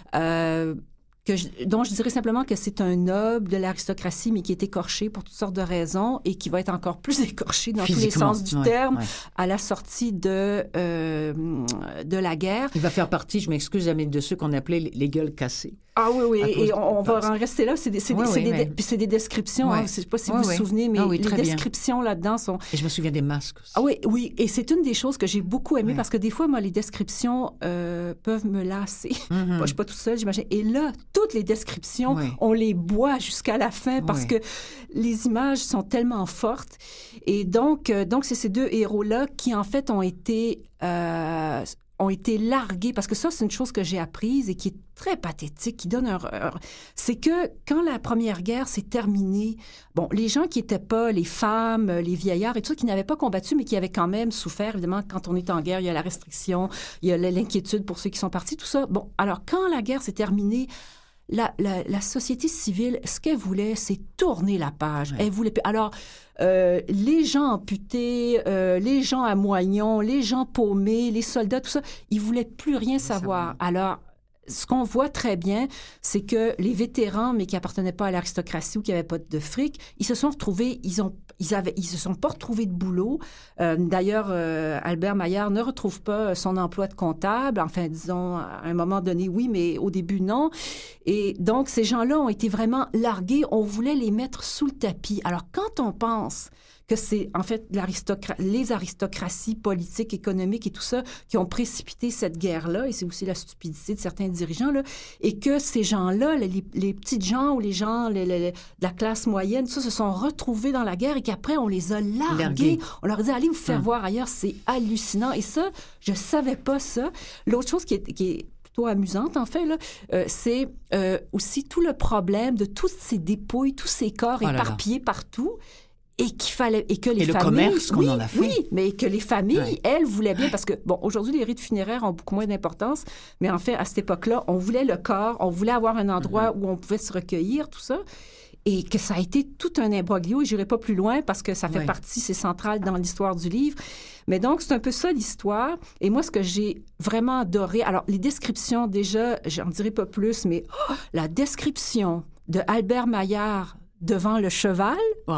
dont je dirais simplement que c'est un noble de l'aristocratie, mais qui est écorché pour toutes sortes de raisons et qui va être encore plus écorché dans tous les sens du terme à la sortie de la guerre. Il va faire partie, je m'excuse, de ceux qu'on appelait les gueules cassées. Ah oui, et on va en rester là. C'est des descriptions. Je ne sais pas si vous vous souvenez, mais les descriptions là-dedans sont... Et je me souviens des masques aussi. Ah oui, et c'est une des choses que j'ai beaucoup aimées parce que des fois, moi, les descriptions peuvent me lasser. Moi, je ne suis pas toute seule, j'imagine. Et là, toutes les descriptions, on les boit jusqu'à la fin parce que les images sont tellement fortes. Et donc c'est ces deux héros-là qui, en fait, ont été largués, parce que ça, c'est une chose que j'ai apprise et qui est très pathétique, qui donne c'est que quand la Première Guerre s'est terminée, les gens qui n'étaient pas, les femmes, les vieillards et tout ça, qui n'avaient pas combattu, mais qui avaient quand même souffert, évidemment, quand on est en guerre, il y a la restriction, il y a l'inquiétude pour ceux qui sont partis, tout ça. Alors, quand la guerre s'est terminée, la société civile, ce qu'elle voulait, c'est tourner la page. Elle voulait... Alors, les gens amputés, les gens à moignons, les gens paumés, les soldats, tout ça, ils ne voulaient plus rien savoir. Alors, ce qu'on voit très bien, c'est que les vétérans, mais qui n'appartenaient pas à l'aristocratie ou qui n'avaient pas de fric, ils se sont retrouvés, ils se sont pas retrouvés de boulot. D'ailleurs, Albert Maillard ne retrouve pas son emploi de comptable. Enfin, disons, à un moment donné, oui, mais au début, non. Et donc, ces gens-là ont été vraiment largués. On voulait les mettre sous le tapis. Alors, quand on pense que c'est, en fait, les aristocraties politiques, économiques et tout ça qui ont précipité cette guerre-là, et c'est aussi la stupidité de certains dirigeants, là, et que ces gens-là, les petites gens ou les gens de la classe moyenne, tout ça, se sont retrouvés dans la guerre et qu'après, on les a largués. On leur a dit, allez vous faire voir ailleurs, c'est hallucinant. Et ça, je savais pas ça. L'autre chose qui est plutôt amusante, en fait, là, c'est aussi tout le problème de toutes ces dépouilles, tous ces corps éparpillés partout. Et que les familles... le commerce qu'on en a fait. Oui, mais que les familles, elles, voulaient bien... Parce que, aujourd'hui, les rites funéraires ont beaucoup moins d'importance, mais en fait, à cette époque-là, on voulait le corps, on voulait avoir un endroit où on pouvait se recueillir, tout ça, et que ça a été tout un imbroglio, et je n'irai pas plus loin, parce que ça fait partie, c'est central dans l'histoire du livre. Mais donc, c'est un peu ça, l'histoire. Et moi, ce que j'ai vraiment adoré... Alors, les descriptions, déjà, j'en dirai pas plus, mais la description de Albert Maillard devant le cheval,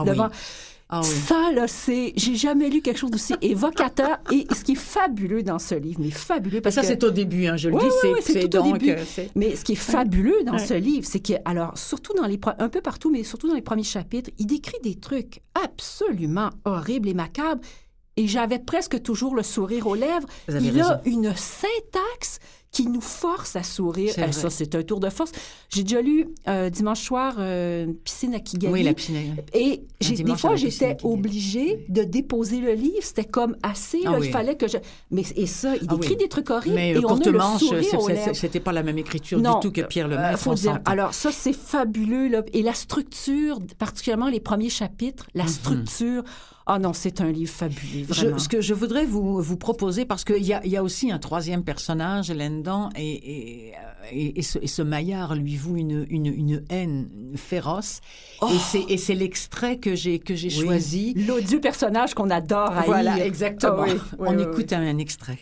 ça, là, j'ai jamais lu quelque chose d'aussi évocateur. Et ce qui est fabuleux dans ce livre, mais fabuleux... Parce que c'est au début, je le dis, c'est tout au début. Mais ce qui est fabuleux dans ce livre, c'est que, alors, surtout un peu partout, mais surtout dans les premiers chapitres, il décrit des trucs absolument horribles et macabres. Et j'avais presque toujours le sourire aux lèvres. Il a une syntaxe qui nous force à sourire. Ça, c'est un tour de force. J'ai déjà lu dimanche soir Piscine à Kigali. Oui, la piscine. Et des fois, j'étais obligée de déposer le livre. C'était comme assez. Il fallait que je... Et ça, il décrit des trucs horribles. Mais et on a le sourire aux lèvres. C'était pas la même écriture du tout que Pierre Lemaitre. Faut dire. Alors ça, c'est fabuleux. Là. Et la structure, particulièrement les premiers chapitres, la structure... Ah non, c'est un livre fabuleux, vraiment. Ce que je voudrais vous proposer, parce qu'il y a aussi un troisième personnage là-dedans, et ce Maillard lui voue une haine féroce, et c'est l'extrait que j'ai choisi. L'odieux personnage qu'on adore haïr. Voilà, exactement. On écoute un extrait.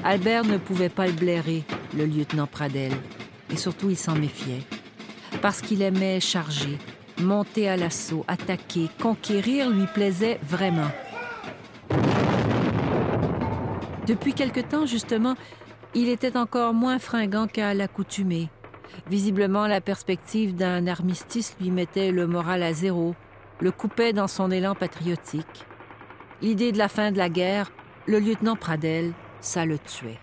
Albert ne pouvait pas le blairer, le lieutenant Pradel. Et surtout, il s'en méfiait. Parce qu'il aimait charger, monter à l'assaut, attaquer, conquérir lui plaisait vraiment. Depuis quelque temps, justement, il était encore moins fringant qu'à l'accoutumée. Visiblement, la perspective d'un armistice lui mettait le moral à zéro, le coupait dans son élan patriotique. L'idée de la fin de la guerre, le lieutenant Pradel, ça le tuait.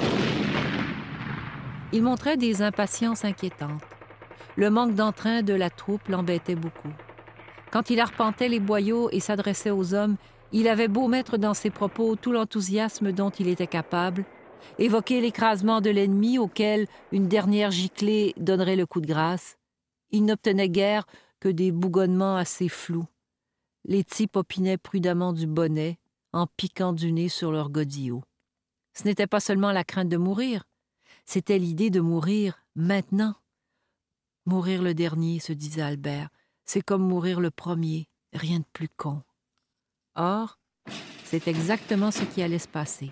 Il montrait des impatiences inquiétantes. Le manque d'entrain de la troupe l'embêtait beaucoup. Quand il arpentait les boyaux et s'adressait aux hommes, il avait beau mettre dans ses propos tout l'enthousiasme dont il était capable, évoquer l'écrasement de l'ennemi auquel une dernière giclée donnerait le coup de grâce. Il n'obtenait guère que des bougonnements assez flous. Les types opinaient prudemment du bonnet, en piquant du nez sur leur godillot. Ce n'était pas seulement la crainte de mourir, c'était l'idée de mourir maintenant. Mourir le dernier, se disait Albert, c'est comme mourir le premier, rien de plus con. Or, c'est exactement ce qui allait se passer.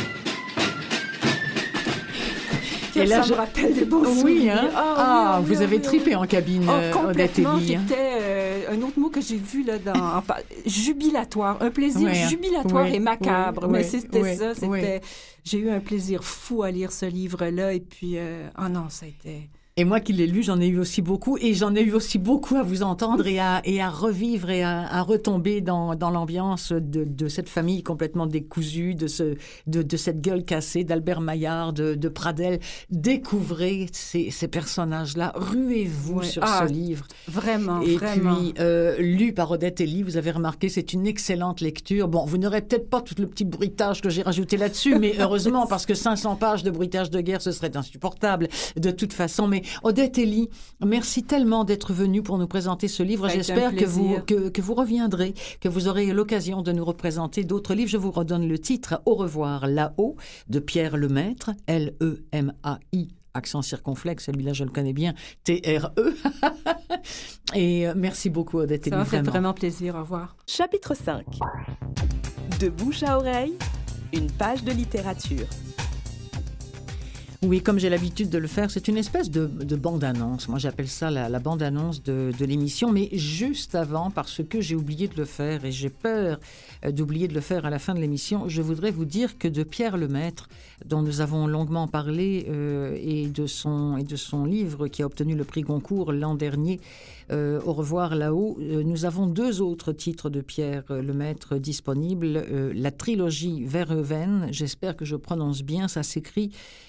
Et là, ça me rappelle des bons souvenirs. Hein? Vous avez tripé en cabine, Odette Elie. Complètement, j'étais... un autre mot que j'ai vu là dans... jubilatoire, un plaisir jubilatoire et macabre. Mais c'était ça, c'était... J'ai eu un plaisir fou à lire ce livre-là, et puis... non, ça a été... Et moi qui l'ai lu, j'en ai eu aussi beaucoup, et j'en ai eu aussi beaucoup à vous entendre et à revivre et à retomber dans l'ambiance de cette famille complètement décousue, de cette gueule cassée d'Albert Maillard, de Pradel. Découvrez ces personnages-là, ruez-vous sur ce livre. Vraiment, et vraiment. Et puis, lu par Odette Elie, vous avez remarqué, c'est une excellente lecture. Bon, vous n'aurez peut-être pas tout le petit bruitage que j'ai rajouté là-dessus, mais heureusement, parce que 500 pages de bruitage de guerre, ce serait insupportable de toute façon. Mais Odette Elie, merci tellement d'être venue pour nous présenter ce livre. J'espère que vous reviendrez, que vous aurez l'occasion de nous représenter d'autres livres. Je vous redonne le titre « Au revoir là-haut » de Pierre Lemaître, L-E-M-A-I, accent circonflexe, celui-là je le connais bien, T-R-E. Et merci beaucoup Odette Elie. Ça m'a fait vraiment plaisir, au revoir. Chapitre 5. De bouche à oreille, une page de littérature. Oui, comme j'ai l'habitude de le faire, c'est une espèce de bande-annonce. Moi, j'appelle ça la bande-annonce de l'émission, mais juste avant, parce que j'ai oublié de le faire et j'ai peur d'oublier de le faire à la fin de l'émission, je voudrais vous dire que de Pierre Lemaître, dont nous avons longuement parlé, et de son livre qui a obtenu le prix Goncourt l'an dernier, Au revoir là-haut, nous avons 2 autres titres de Pierre Lemaître disponibles. La trilogie Verhoeven, j'espère que je prononce bien, ça s'écrit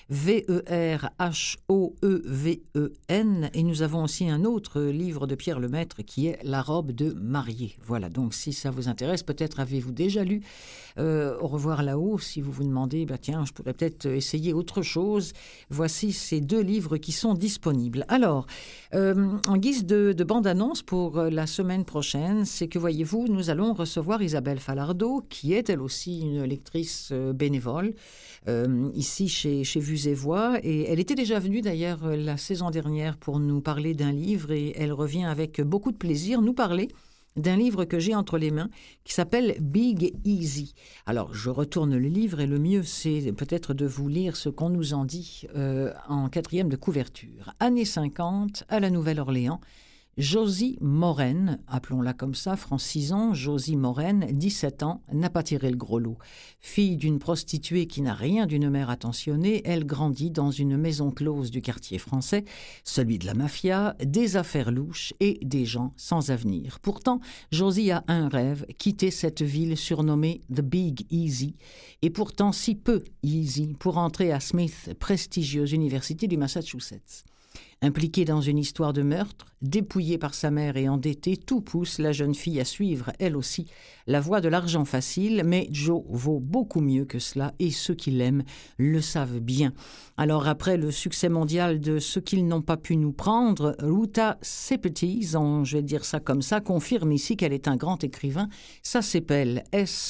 V-E-R-H-O-E-V-E-N, et nous avons aussi un autre livre de Pierre Lemaître qui est La robe de mariée. Voilà, donc si ça vous intéresse, peut-être avez-vous déjà lu Au revoir là-haut. Si vous vous demandez, tiens, je pourrais peut-être essayer autre chose, voici ces 2 livres qui sont disponibles. Alors, en guise de bande-annonce pour la semaine prochaine, c'est que, voyez-vous, nous allons recevoir Isabelle Falardeau, qui est elle aussi une lectrice bénévole, ici chez Vues et Voix, et elle était déjà venue d'ailleurs la saison dernière pour nous parler d'un livre, et elle revient avec beaucoup de plaisir nous parler d'un livre que j'ai entre les mains qui s'appelle Big Easy. Alors, je retourne le livre et le mieux, c'est peut-être de vous lire ce qu'on nous en dit en 4e de couverture. Années 50, à la Nouvelle-Orléans, Josie Moren, appelons-la comme ça, francisons, Josie Moren, 17 ans, n'a pas tiré le gros lot. Fille d'une prostituée qui n'a rien d'une mère attentionnée, elle grandit dans une maison close du quartier français, celui de la mafia, des affaires louches et des gens sans avenir. Pourtant, Josie a un rêve, quitter cette ville surnommée The Big Easy, et pourtant si peu easy pour entrer à Smith, prestigieuse université du Massachusetts. Impliquée dans une histoire de meurtre, dépouillée par sa mère et endettée, tout pousse la jeune fille à suivre, elle aussi, la voie de l'argent facile, mais Joe vaut beaucoup mieux que cela et ceux qui l'aiment le savent bien. Alors après le succès mondial de Ce qu'ils n'ont pas pu nous prendre, Ruta Sepetys, je vais dire ça comme ça, confirme ici qu'elle est un grand écrivain. Ça s'appelle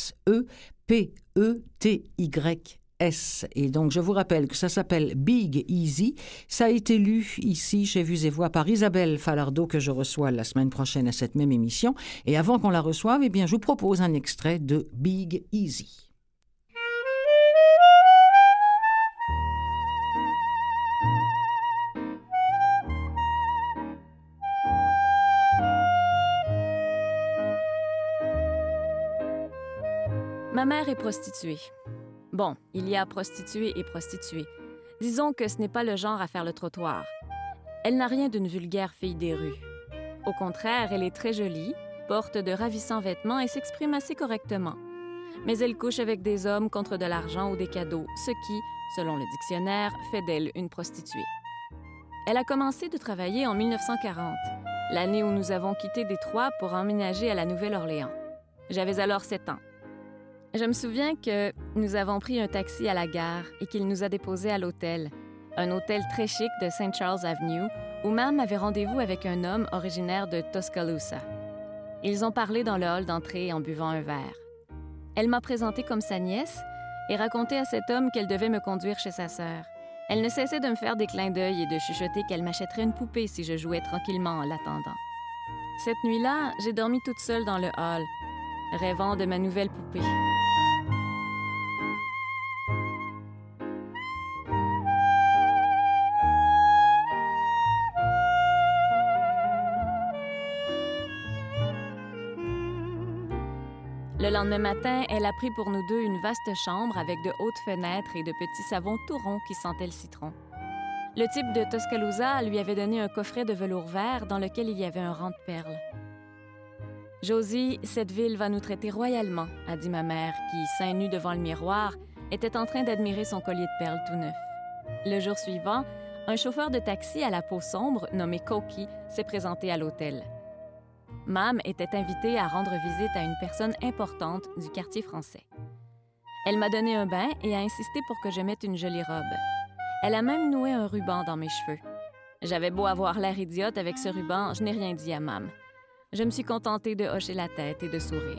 S-E-P-E-T-Y. Et donc, je vous rappelle que ça s'appelle Big Easy. Ça a été lu ici, chez Vues et Voix, par Isabelle Falardeau, que je reçois la semaine prochaine à cette même émission. Et avant qu'on la reçoive, je vous propose un extrait de Big Easy. Ma mère est prostituée. Bon, il y a prostituée et prostituée. Disons que ce n'est pas le genre à faire le trottoir. Elle n'a rien d'une vulgaire fille des rues. Au contraire, elle est très jolie, porte de ravissants vêtements et s'exprime assez correctement. Mais elle couche avec des hommes contre de l'argent ou des cadeaux, ce qui, selon le dictionnaire, fait d'elle une prostituée. Elle a commencé de travailler en 1940, l'année où nous avons quitté Détroit pour emménager à la Nouvelle-Orléans. J'avais alors 7 ans. Je me souviens que nous avons pris un taxi à la gare et qu'il nous a déposés à l'hôtel, un hôtel très chic de St. Charles Avenue, où Mam avait rendez-vous avec un homme originaire de Tuscaloosa. Ils ont parlé dans le hall d'entrée en buvant un verre. Elle m'a présentée comme sa nièce et raconté à cet homme qu'elle devait me conduire chez sa sœur. Elle ne cessait de me faire des clins d'œil et de chuchoter qu'elle m'achèterait une poupée si je jouais tranquillement en l'attendant. Cette nuit-là, j'ai dormi toute seule dans le hall, rêvant de ma nouvelle poupée. Le lendemain matin, elle a pris pour nous deux une vaste chambre avec de hautes fenêtres et de petits savons tout ronds qui sentaient le citron. Le type de Tuscaloosa lui avait donné un coffret de velours vert dans lequel il y avait un rang de perles. « Josie, cette ville va nous traiter royalement », a dit ma mère, qui, seins nus devant le miroir, était en train d'admirer son collier de perles tout neuf. Le jour suivant, un chauffeur de taxi à la peau sombre, nommé Cokie, s'est présenté à l'hôtel. Mam était invitée à rendre visite à une personne importante du quartier français. Elle m'a donné un bain et a insisté pour que je mette une jolie robe. Elle a même noué un ruban dans mes cheveux. J'avais beau avoir l'air idiote avec ce ruban, je n'ai rien dit à Mam. Je me suis contentée de hocher la tête et de sourire.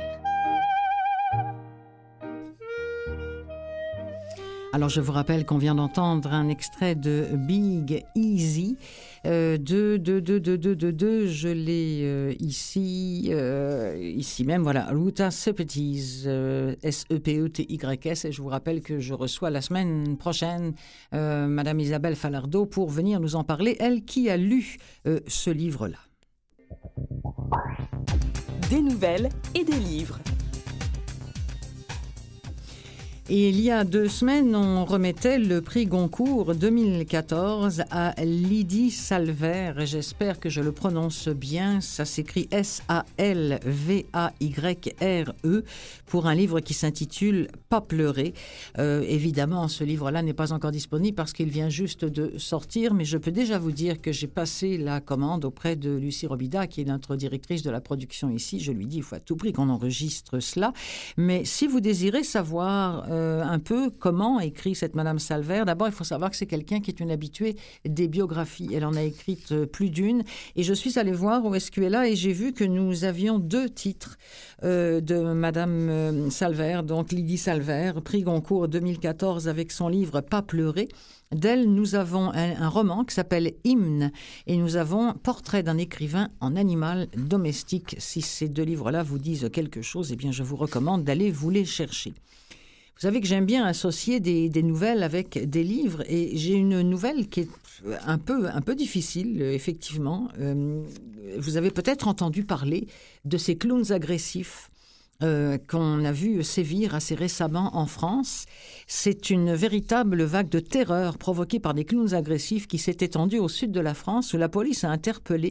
Alors, je vous rappelle qu'on vient d'entendre un extrait de Big Easy. Je l'ai ici même, voilà, Ruta Sepetys, S-E-P-E-T-Y-S, et je vous rappelle que je reçois la semaine prochaine Madame Isabelle Falardeau pour venir nous en parler, elle qui a lu ce livre-là. Des nouvelles et des livres. Et il y a 2 semaines, on remettait le prix Goncourt 2014 à Lydie Salver. J'espère que je le prononce bien. Ça s'écrit S-A-L-V-A-Y-R-E pour un livre qui s'intitule « Pas pleurer ». Évidemment, ce livre-là n'est pas encore disponible parce qu'il vient juste de sortir, mais je peux déjà vous dire que j'ai passé la commande auprès de Lucie Robida, qui est notre directrice de la production ici. Je lui dis, il faut à tout prix qu'on enregistre cela. Mais si vous désirez savoir un peu comment écrit cette Madame Salver. D'abord, il faut savoir que c'est quelqu'un qui est une habituée des biographies. Elle en a écrite plus d'une. Et je suis allée voir où est-ce qu'elle est là et j'ai vu que nous avions 2 titres de Madame Salver, donc Lydie Salver, prix Goncourt 2014 avec son livre « Pas pleurer ». D'elle, nous avons un roman qui s'appelle « Hymne » et nous avons « Portrait d'un écrivain en animal domestique ». Si ces 2 livres-là vous disent quelque chose, eh bien, je vous recommande d'aller vous les chercher. Vous savez que j'aime bien associer des nouvelles avec des livres et j'ai une nouvelle qui est un peu difficile, effectivement. Vous avez peut-être entendu parler de ces clowns agressifs qu'on a vu sévir assez récemment en France. C'est une véritable vague de terreur provoquée par des clowns agressifs qui s'est étendue au sud de la France où la police a interpellé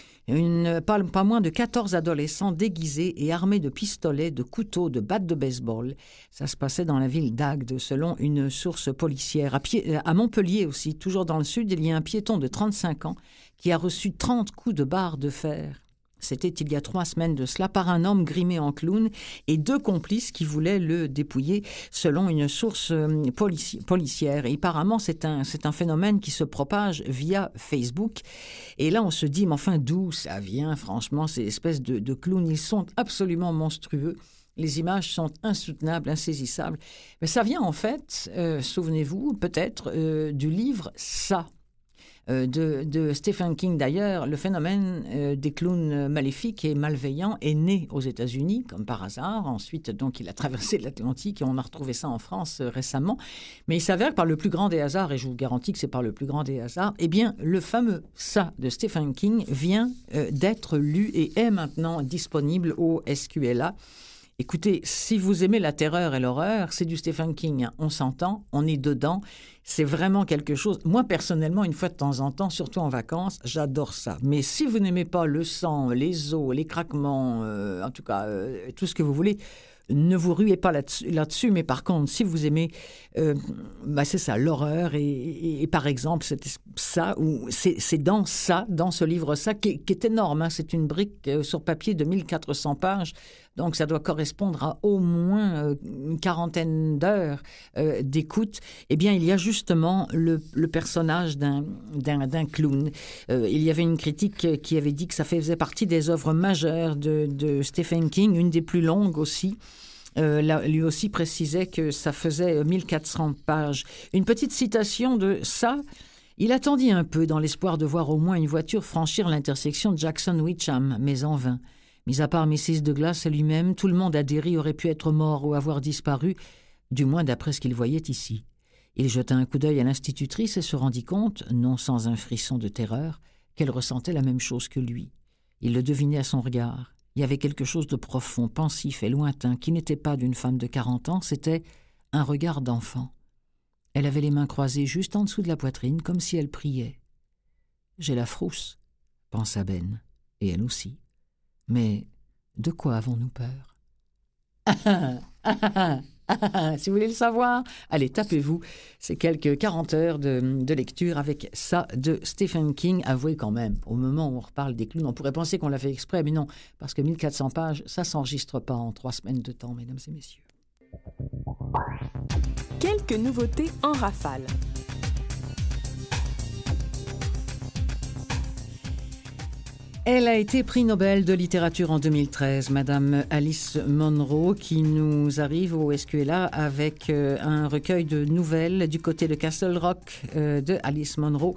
pas moins de 14 adolescents déguisés et armés de pistolets, de couteaux, de battes de baseball. Ça se passait dans la ville d'Agde, selon une source policière. À Montpellier aussi, toujours dans le sud, il y a un piéton de 35 ans qui a reçu 30 coups de barre de fer. C'était il y a 3 semaines de cela, par un homme grimé en clown et 2 complices qui voulaient le dépouiller, selon une source policière. Et apparemment, c'est un phénomène qui se propage via Facebook. Et là, on se dit, mais enfin, d'où ça vient, franchement, ces espèces de clowns? Ils sont absolument monstrueux. Les images sont insoutenables, insaisissables. Mais ça vient en fait, souvenez-vous, peut-être, du livre « Ça ». De Stephen King. D'ailleurs, le phénomène des clowns maléfiques et malveillants est né aux États-Unis, comme par hasard. Ensuite, donc, il a traversé l'Atlantique et on a retrouvé ça en France récemment. Mais il s'avère que par le plus grand des hasards, et je vous garantis que c'est par le plus grand des hasards, eh bien, le fameux « Ça » de Stephen King vient d'être lu et est maintenant disponible au SQLA. Écoutez, si vous aimez la terreur et l'horreur, c'est du Stephen King. On s'entend, on est dedans. C'est vraiment quelque chose. Moi, personnellement, une fois de temps en temps, surtout en vacances, j'adore ça. Mais si vous n'aimez pas le sang, les os, les craquements, en tout cas, tout ce que vous voulez, ne vous ruez pas là-dessus. Mais par contre, si vous aimez, c'est ça, l'horreur. Et par exemple, c'est dans ce livre, qui est énorme. Hein, c'est une brique sur papier de 1400 pages. Donc, ça doit correspondre à au moins une quarantaine d'heures d'écoute. Eh bien, il y a justement le personnage d'un clown. Il y avait une critique qui avait dit que ça faisait partie des œuvres majeures de Stephen King, une des plus longues aussi. Lui aussi précisait que ça faisait 1400 pages. Une petite citation de ça. Il attendit un peu dans l'espoir de voir au moins une voiture franchir l'intersection de Jackson-Wycham, mais en vain. Mis à part Mrs. Douglas et lui-même, tout le monde à Derry aurait pu être mort ou avoir disparu, du moins d'après ce qu'il voyait ici. Il jeta un coup d'œil à l'institutrice et se rendit compte, non sans un frisson de terreur, qu'elle ressentait la même chose que lui. Il le devinait à son regard. Il y avait quelque chose de profond, pensif et lointain, qui n'était pas d'une femme de 40 ans, c'était un regard d'enfant. Elle avait les mains croisées juste en dessous de la poitrine, comme si elle priait. « J'ai la frousse », pensa Ben, et elle aussi. Mais de quoi avons-nous peur? Si vous voulez le savoir, allez, tapez-vous. C'est quelques 40 heures de lecture avec ça de Stephen King. Avouez quand même, au moment où on reparle des clowns, on pourrait penser qu'on l'a fait exprès, mais non, parce que 1400 pages, ça ne s'enregistre pas en 3 semaines de temps, mesdames et messieurs. Quelques nouveautés en rafale. Elle a été prix Nobel de littérature en 2013, Madame Alice Munro, qui nous arrive au SQLA avec un recueil de nouvelles du côté de Castle Rock de Alice Munro.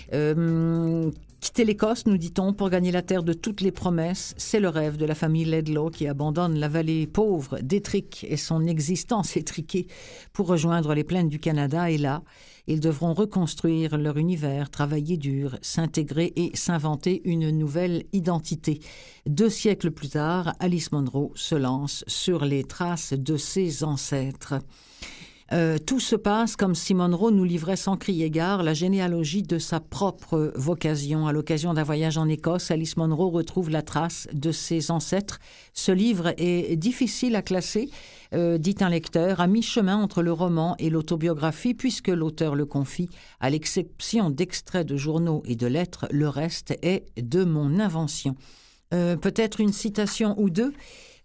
Quitter l'Écosse, nous dit-on, pour gagner la terre de toutes les promesses, c'est le rêve de la famille Laidlaw qui abandonne la vallée pauvre d'Ettrick et son existence étriquée pour rejoindre les plaines du Canada. Et là, ils devront reconstruire leur univers, travailler dur, s'intégrer et s'inventer une nouvelle identité. 2 siècles plus tard, Alice Munro se lance sur les traces de ses ancêtres. Tout se passe comme si Munro nous livrait sans crier gare la généalogie de sa propre vocation. À l'occasion d'un voyage en Écosse, Alice Munro retrouve la trace de ses ancêtres. Ce livre est difficile à classer, dit un lecteur, à mi-chemin entre le roman et l'autobiographie, puisque l'auteur le confie. À l'exception d'extraits de journaux et de lettres, le reste est de mon invention. Peut-être une citation ou deux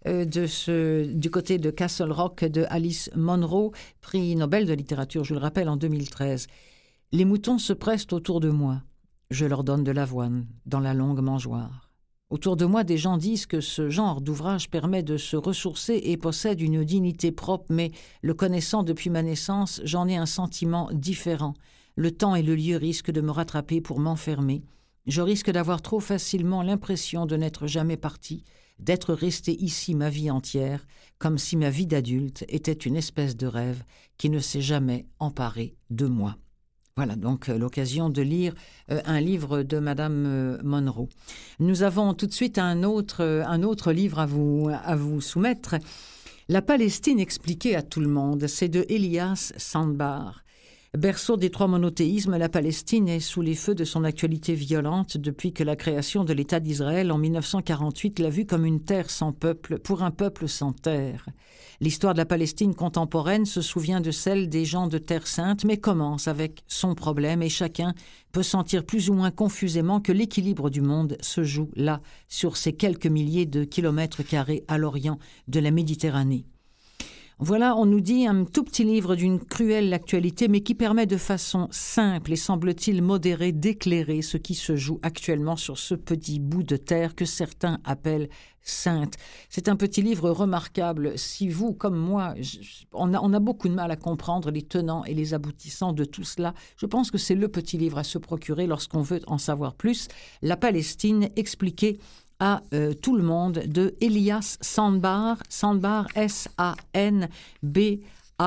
du côté de Castle Rock de Alice Munro, prix Nobel de littérature, je le rappelle, en 2013. « Les moutons se pressent autour de moi. Je leur donne de l'avoine dans la longue mangeoire. Autour de moi, des gens disent que ce genre d'ouvrage permet de se ressourcer et possède une dignité propre, mais le connaissant depuis ma naissance, j'en ai un sentiment différent. Le temps et le lieu risquent de me rattraper pour m'enfermer. Je risque d'avoir trop facilement l'impression de n'être jamais parti, d'être resté ici ma vie entière, comme si ma vie d'adulte était une espèce de rêve qui ne s'est jamais emparé de moi. » Voilà donc l'occasion de lire un livre de Madame Munro. Nous avons tout de suite un autre livre à vous soumettre. La Palestine expliquée à tout le monde, c'est de Elias Sandbar. Berceau des 3 monothéismes, la Palestine est sous les feux de son actualité violente depuis que la création de l'État d'Israël en 1948 l'a vue comme une terre sans peuple, pour un peuple sans terre. L'histoire de la Palestine contemporaine se souvient de celle des gens de Terre Sainte, mais commence avec son problème et chacun peut sentir plus ou moins confusément que l'équilibre du monde se joue là, sur ces quelques milliers de kilomètres carrés à l'orient de la Méditerranée. Voilà, on nous dit un tout petit livre d'une cruelle actualité, mais qui permet de façon simple et semble-t-il modérée d'éclairer ce qui se joue actuellement sur ce petit bout de terre que certains appellent sainte. C'est un petit livre remarquable. Si vous, comme moi, on a beaucoup de mal à comprendre les tenants et les aboutissants de tout cela, je pense que c'est le petit livre à se procurer lorsqu'on veut en savoir plus. La Palestine expliquée à tout le monde de Elias Sandbar, S-A-N-B-A-R,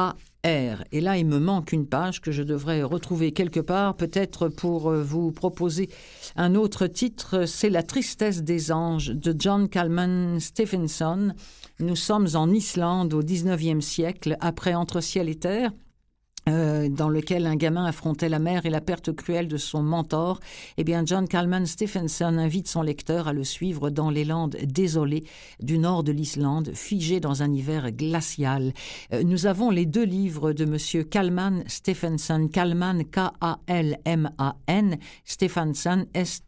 R. Et là, il me manque une page que je devrais retrouver quelque part, peut-être pour vous proposer un autre titre. C'est La tristesse des anges de John Kalman Stephenson. Nous sommes en Islande au 19e siècle, après Entre ciel et terre, dans lequel un gamin affrontait la mer et la perte cruelle de son mentor. Eh bien, John Kalman Stephenson invite son lecteur à le suivre dans les landes désolées du nord de l'Islande, figées dans un hiver glacial. Nous avons les 2 livres de Monsieur Kalman Stephenson, Kalman K-A-L-M-A-N, Stephenson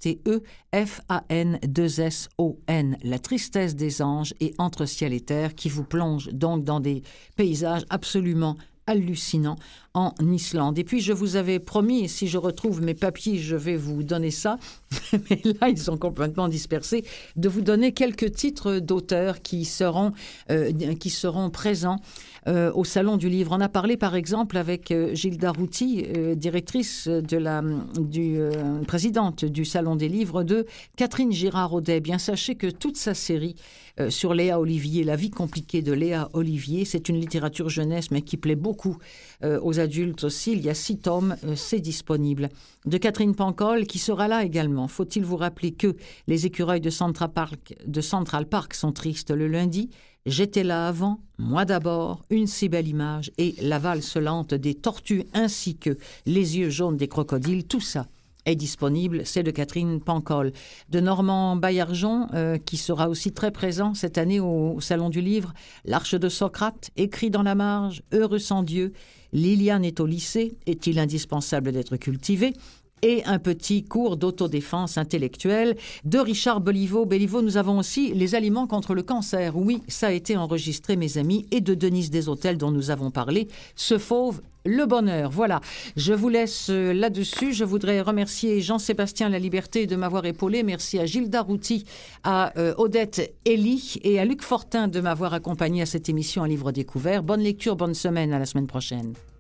S-T-E-F-A-N-2-S-O-N, La tristesse des anges et Entre ciel et terre, qui vous plonge donc dans des paysages absolument hallucinant en Islande. Et puis, je vous avais promis, si je retrouve mes papiers, je vais vous donner ça, mais là, ils sont complètement dispersés, de vous donner quelques titres d'auteurs qui seront présents au Salon du Livre. On a parlé, par exemple, avec Gilda Routy, directrice présidente du Salon des Livres, de Catherine Girard-Audet. Bien, sachez que toute sa série sur Léa Olivier, La vie compliquée de Léa Olivier, c'est une littérature jeunesse, mais qui plaît beaucoup aux adultes aussi. Il y a 6 tomes, c'est disponible. De Catherine Pancol, qui sera là également. Faut-il vous rappeler que les écureuils de Central Park sont tristes le lundi? J'étais là avant, moi d'abord, Une si belle image et La valse lente des tortues ainsi que Les yeux jaunes des crocodiles, tout ça est disponible, c'est de Catherine Pancol. De Normand Baillargeon, qui sera aussi très présent cette année au Salon du Livre, L'Arche de Socrate, Écrit dans la marge, Heureux sans Dieu, Liliane est au lycée, est-il indispensable d'être cultivé? Et un petit cours d'autodéfense intellectuelle de Richard Béliveau. Béliveau, nous avons aussi Les aliments contre le cancer. Oui, ça a été enregistré, mes amis, et de Denise Deshôtels, dont nous avons parlé. Ce fauve, le bonheur. Voilà, je vous laisse là-dessus. Je voudrais remercier Jean-Sébastien Laliberté de m'avoir épaulé. Merci à Gilda Routy, à Odette Elie et à Luc Fortin de m'avoir accompagné à cette émission à Livre découvert. Bonne lecture, bonne semaine, à la semaine prochaine.